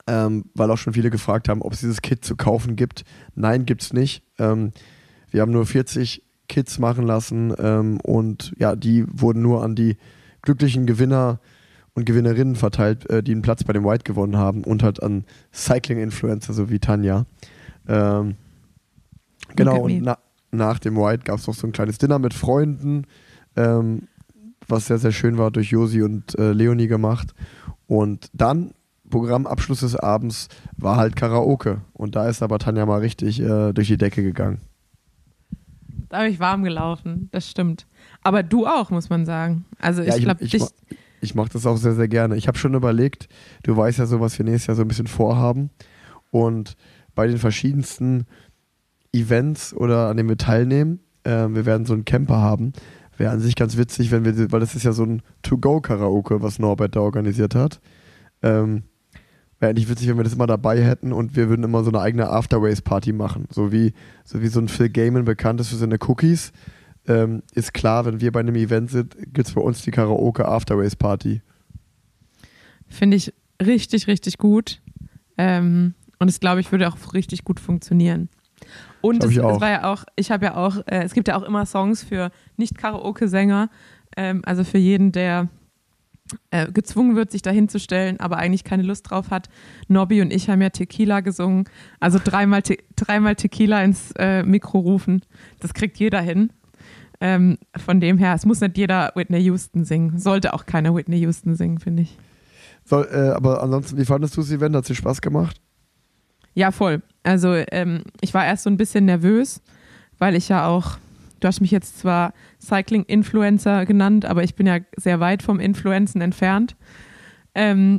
ähm, weil auch schon viele gefragt haben, ob es dieses Kit zu kaufen gibt. Nein, gibt es nicht. Ähm, wir haben nur vierzig Kits machen lassen ähm, und ja, die wurden nur an die glücklichen Gewinner und Gewinnerinnen verteilt, äh, die einen Platz bei dem White gewonnen haben und halt an Cycling-Influencer, so wie Tanja. Ähm, genau, und na, nach dem White gab es noch so ein kleines Dinner mit Freunden, ähm, was sehr, sehr schön war, durch Josi und äh, Leonie gemacht. Und dann, Programmabschluss des Abends, war halt Karaoke. Und da ist aber Tanja mal richtig äh, durch die Decke gegangen. Da habe ich warm gelaufen, das stimmt. Aber du auch, muss man sagen. Also ich ja, ich, glaube, ich, dich... ma- ich mache das auch sehr, sehr gerne. Ich habe schon überlegt, du weißt ja so, was wir nächstes Jahr so ein bisschen vorhaben. Und bei den verschiedensten Events oder an denen wir teilnehmen, äh, wir werden so einen Camper haben. Wäre an sich ganz witzig, wenn wir, weil das ist ja so ein To-Go-Karaoke, was Norbert da organisiert hat. Ähm, Wäre eigentlich witzig, wenn wir das immer dabei hätten und wir würden immer so eine eigene Afterways-Party machen. So wie, so wie so ein Phil Gaiman bekannt ist für seine Cookies. Ähm, ist klar, wenn wir bei einem Event sind, gibt es bei uns die Karaoke Afterways Party. Finde ich richtig, richtig gut. Ähm, und es, glaube ich, würde auch richtig gut funktionieren. Und es, es war ja auch, ich habe ja auch, äh, es gibt ja auch immer Songs für Nicht-Karaoke-Sänger, ähm, also für jeden, der äh, gezwungen wird, sich da hinzustellen, aber eigentlich keine Lust drauf hat. Nobby und ich haben ja Tequila gesungen, also dreimal, te- dreimal Tequila ins äh, Mikro rufen, das kriegt jeder hin. Ähm, von dem her, es muss nicht jeder Whitney Houston singen, sollte auch keiner Whitney Houston singen, finde ich. Soll, äh, aber ansonsten, wie fandest du das Event? Hat es dir Spaß gemacht? Ja, voll. Also ähm, ich war erst so ein bisschen nervös, weil ich ja auch, du hast mich jetzt zwar Cycling-Influencer genannt, aber ich bin ja sehr weit vom Influenzen entfernt. Ähm,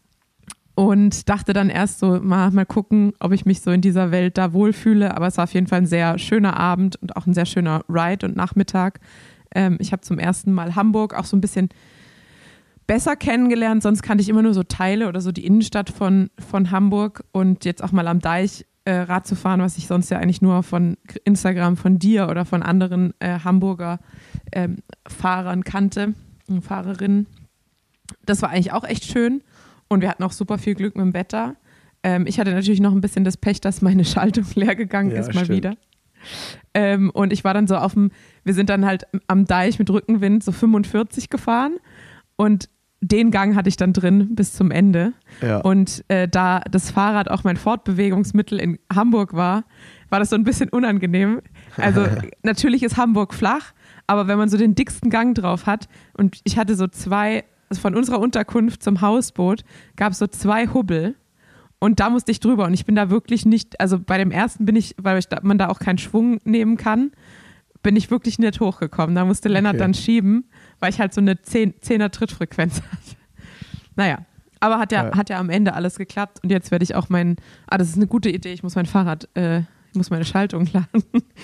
und dachte dann erst so, mal, mal gucken, ob ich mich so in dieser Welt da wohlfühle. Aber es war auf jeden Fall ein sehr schöner Abend und auch ein sehr schöner Ride und Nachmittag. Ähm, ich habe zum ersten Mal Hamburg auch so ein bisschen besser kennengelernt, sonst kannte ich immer nur so Teile oder so die Innenstadt von, von Hamburg und jetzt auch mal am Deich äh, Rad zu fahren, was ich sonst ja eigentlich nur von Instagram von dir oder von anderen äh, Hamburger ähm, Fahrern kannte und Fahrerinnen. Das war eigentlich auch echt schön und wir hatten auch super viel Glück mit dem Wetter. Ähm, ich hatte natürlich noch ein bisschen das Pech, dass meine Schaltung leer gegangen ja, ist, mal stimmt. wieder. Ähm, und ich war dann so auf dem, wir sind dann halt am Deich mit Rückenwind so fünfundvierzig gefahren und den Gang hatte ich dann drin bis zum Ende. Ja. Und äh, da das Fahrrad auch mein Fortbewegungsmittel in Hamburg war, war das so ein bisschen unangenehm. Also natürlich ist Hamburg flach, aber wenn man so den dicksten Gang drauf hat und ich hatte so zwei, also von unserer Unterkunft zum Hausboot gab es so zwei Hubbel und da musste ich drüber und ich bin da wirklich nicht, also bei dem ersten bin ich, weil ich da, man da auch keinen Schwung nehmen kann, bin ich wirklich nicht hochgekommen. Da musste Lennart okay. dann schieben, weil ich halt so eine zehner Trittfrequenz hatte. Naja, aber hat ja, ja, hat ja am Ende alles geklappt und jetzt werde ich auch mein, ah, das ist eine gute Idee, ich muss mein Fahrrad, äh, ich muss meine Schaltung laden.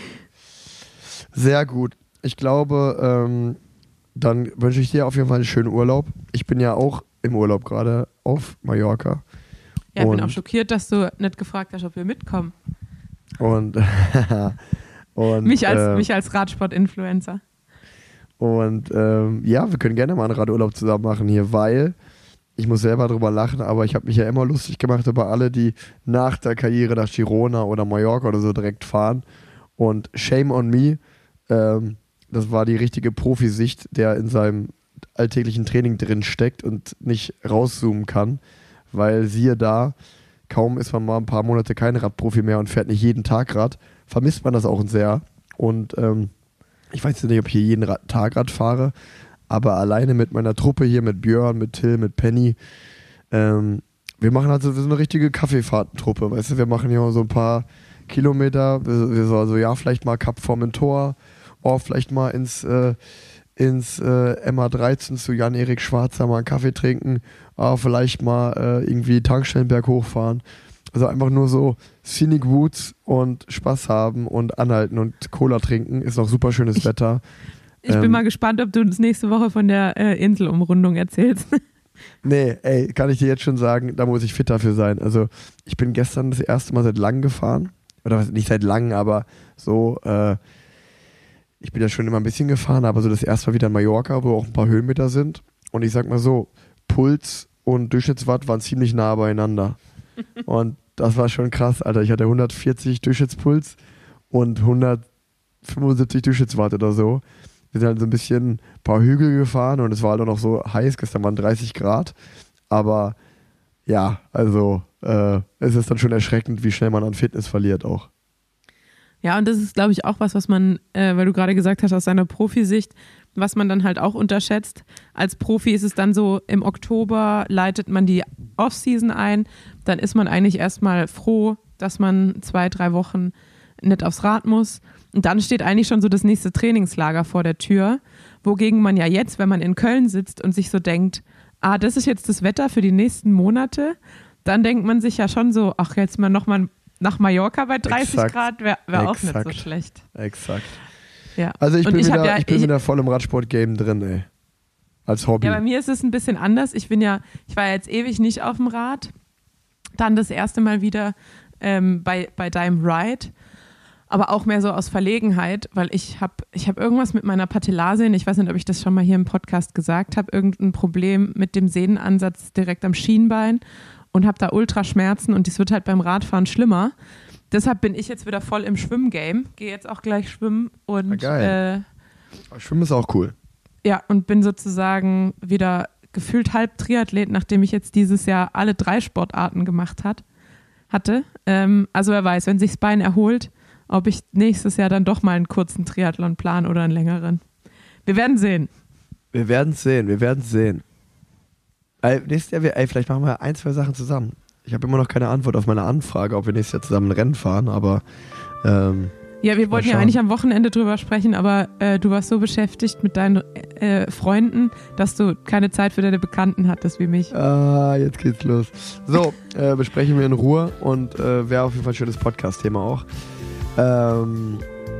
Sehr gut. Ich glaube, ähm, dann wünsche ich dir auf jeden Fall einen schönen Urlaub. Ich bin ja auch im Urlaub gerade auf Mallorca. Ja, ich bin auch schockiert, dass du nicht gefragt hast, ob wir mitkommen. Und Und, mich, als, äh, mich als Radsport-Influencer. Und ähm, ja, wir können gerne mal einen Radurlaub zusammen machen hier, weil ich muss selber drüber lachen, aber ich habe mich ja immer lustig gemacht über alle, die nach der Karriere nach Girona oder Mallorca oder so direkt fahren. Und shame on me, ähm, das war die richtige Profisicht, der in seinem alltäglichen Training drin steckt und nicht rauszoomen kann, weil siehe da, kaum ist man mal ein paar Monate kein Radprofi mehr und fährt nicht jeden Tag Rad, vermisst man das auch sehr. Und ähm, ich weiß nicht, ob ich hier jeden Rad- Tag Rad fahre, aber alleine mit meiner Truppe hier, mit Björn, mit Till, mit Penny, ähm, wir machen halt so, wir sind eine richtige Kaffeefahrtentruppe, weißt du, wir machen hier so ein paar Kilometer, wir, wir so, also ja, vielleicht mal Kap Formentor, oh, vielleicht mal ins, äh, ins äh, M A dreizehn zu Jan-Erik Schwarzer mal einen Kaffee trinken, oh, vielleicht mal äh, irgendwie Tankstellenberg hochfahren. Also einfach nur so Scenic Woods und Spaß haben und anhalten und Cola trinken. Ist noch super schönes ich, Wetter. Ich ähm, bin mal gespannt, ob du uns nächste Woche von der äh, Inselumrundung erzählst. Nee, ey, kann ich dir jetzt schon sagen, da muss ich fit dafür sein. Also ich bin gestern das erste Mal seit langem gefahren. Oder nicht seit langem, aber so, äh, ich bin ja schon immer ein bisschen gefahren, aber so das erste Mal wieder in Mallorca, wo auch ein paar Höhenmeter sind. Und ich sag mal so, Puls und Durchschnittswatt waren ziemlich nah beieinander. Und das war schon krass, Alter. Ich hatte hundertvierzig Durchschnittspuls und hundertfünfundsiebzig Durchschnittswatt oder so. Wir sind halt so ein bisschen ein paar Hügel gefahren und es war halt auch noch so heiß, gestern waren dreißig Grad. Aber ja, also äh, es ist dann schon erschreckend, wie schnell man an Fitness verliert auch. Ja, und das ist, glaube ich, auch was, was man, äh, weil du gerade gesagt hast, aus seiner Profisicht, was man dann halt auch unterschätzt. Als Profi ist es dann so, im Oktober leitet man die Offseason ein, dann ist man eigentlich erstmal froh, dass man zwei, drei Wochen nicht aufs Rad muss. Und dann steht eigentlich schon so das nächste Trainingslager vor der Tür, wogegen man ja jetzt, wenn man in Köln sitzt und sich so denkt, ah, das ist jetzt das Wetter für die nächsten Monate, dann denkt man sich ja schon so, ach, jetzt mal nochmal nach Mallorca bei dreißig Exakt. Grad wäre wär auch Exakt. nicht so schlecht. Exakt. Ja. Also ich Und bin, ich hab wieder, ja- ich bin ich- wieder voll im Radsport-Game drin, ey. Als Hobby. Ja, bei mir ist es ein bisschen anders. Ich bin ja, ich war ja jetzt ewig nicht auf dem Rad. Dann das erste Mal wieder ähm, bei, bei deinem Ride. Aber auch mehr so aus Verlegenheit, weil ich habe ich hab irgendwas mit meiner Patellarsehne, ich weiß nicht, ob ich das schon mal hier im Podcast gesagt habe, irgendein Problem mit dem Sehnenansatz direkt am Schienbein und habe da Ultraschmerzen und das wird halt beim Radfahren schlimmer. Deshalb bin ich jetzt wieder voll im Schwimmgame, gehe jetzt auch gleich schwimmen und Ah, geil. äh, Schwimmen ist auch cool. ja, und bin sozusagen wieder gefühlt halb Triathlet, nachdem ich jetzt dieses Jahr alle drei Sportarten gemacht hat, hatte. Ähm, also wer weiß, wenn sich das Bein erholt, ob ich nächstes Jahr dann doch mal einen kurzen Triathlon plan oder einen längeren. Wir werden sehen. Wir werden es sehen, wir werden es sehen. Ey, nächstes Jahr, wir- ey, vielleicht machen wir ein, zwei Sachen zusammen. Ich habe immer noch keine Antwort auf meine Anfrage, ob wir nächstes Jahr zusammen ein Rennen fahren, aber ähm, Ja, wir wollten ja schauen. eigentlich am Wochenende drüber sprechen, aber äh, du warst so beschäftigt mit deinen äh, Freunden, dass du keine Zeit für deine Bekannten hattest wie mich. ah, jetzt geht's los. So, äh, besprechen wir in Ruhe und äh, wäre auf jeden Fall ein schönes Podcast-Thema auch. Ähm,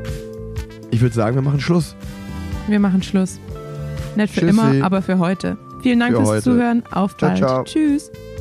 ich würde sagen, wir machen Schluss. Wir machen Schluss. Nicht für Tschüssi. immer, aber für heute. Vielen Dank Für fürs heute. Zuhören. Auf Ciao, bald. ciao. Tschüss.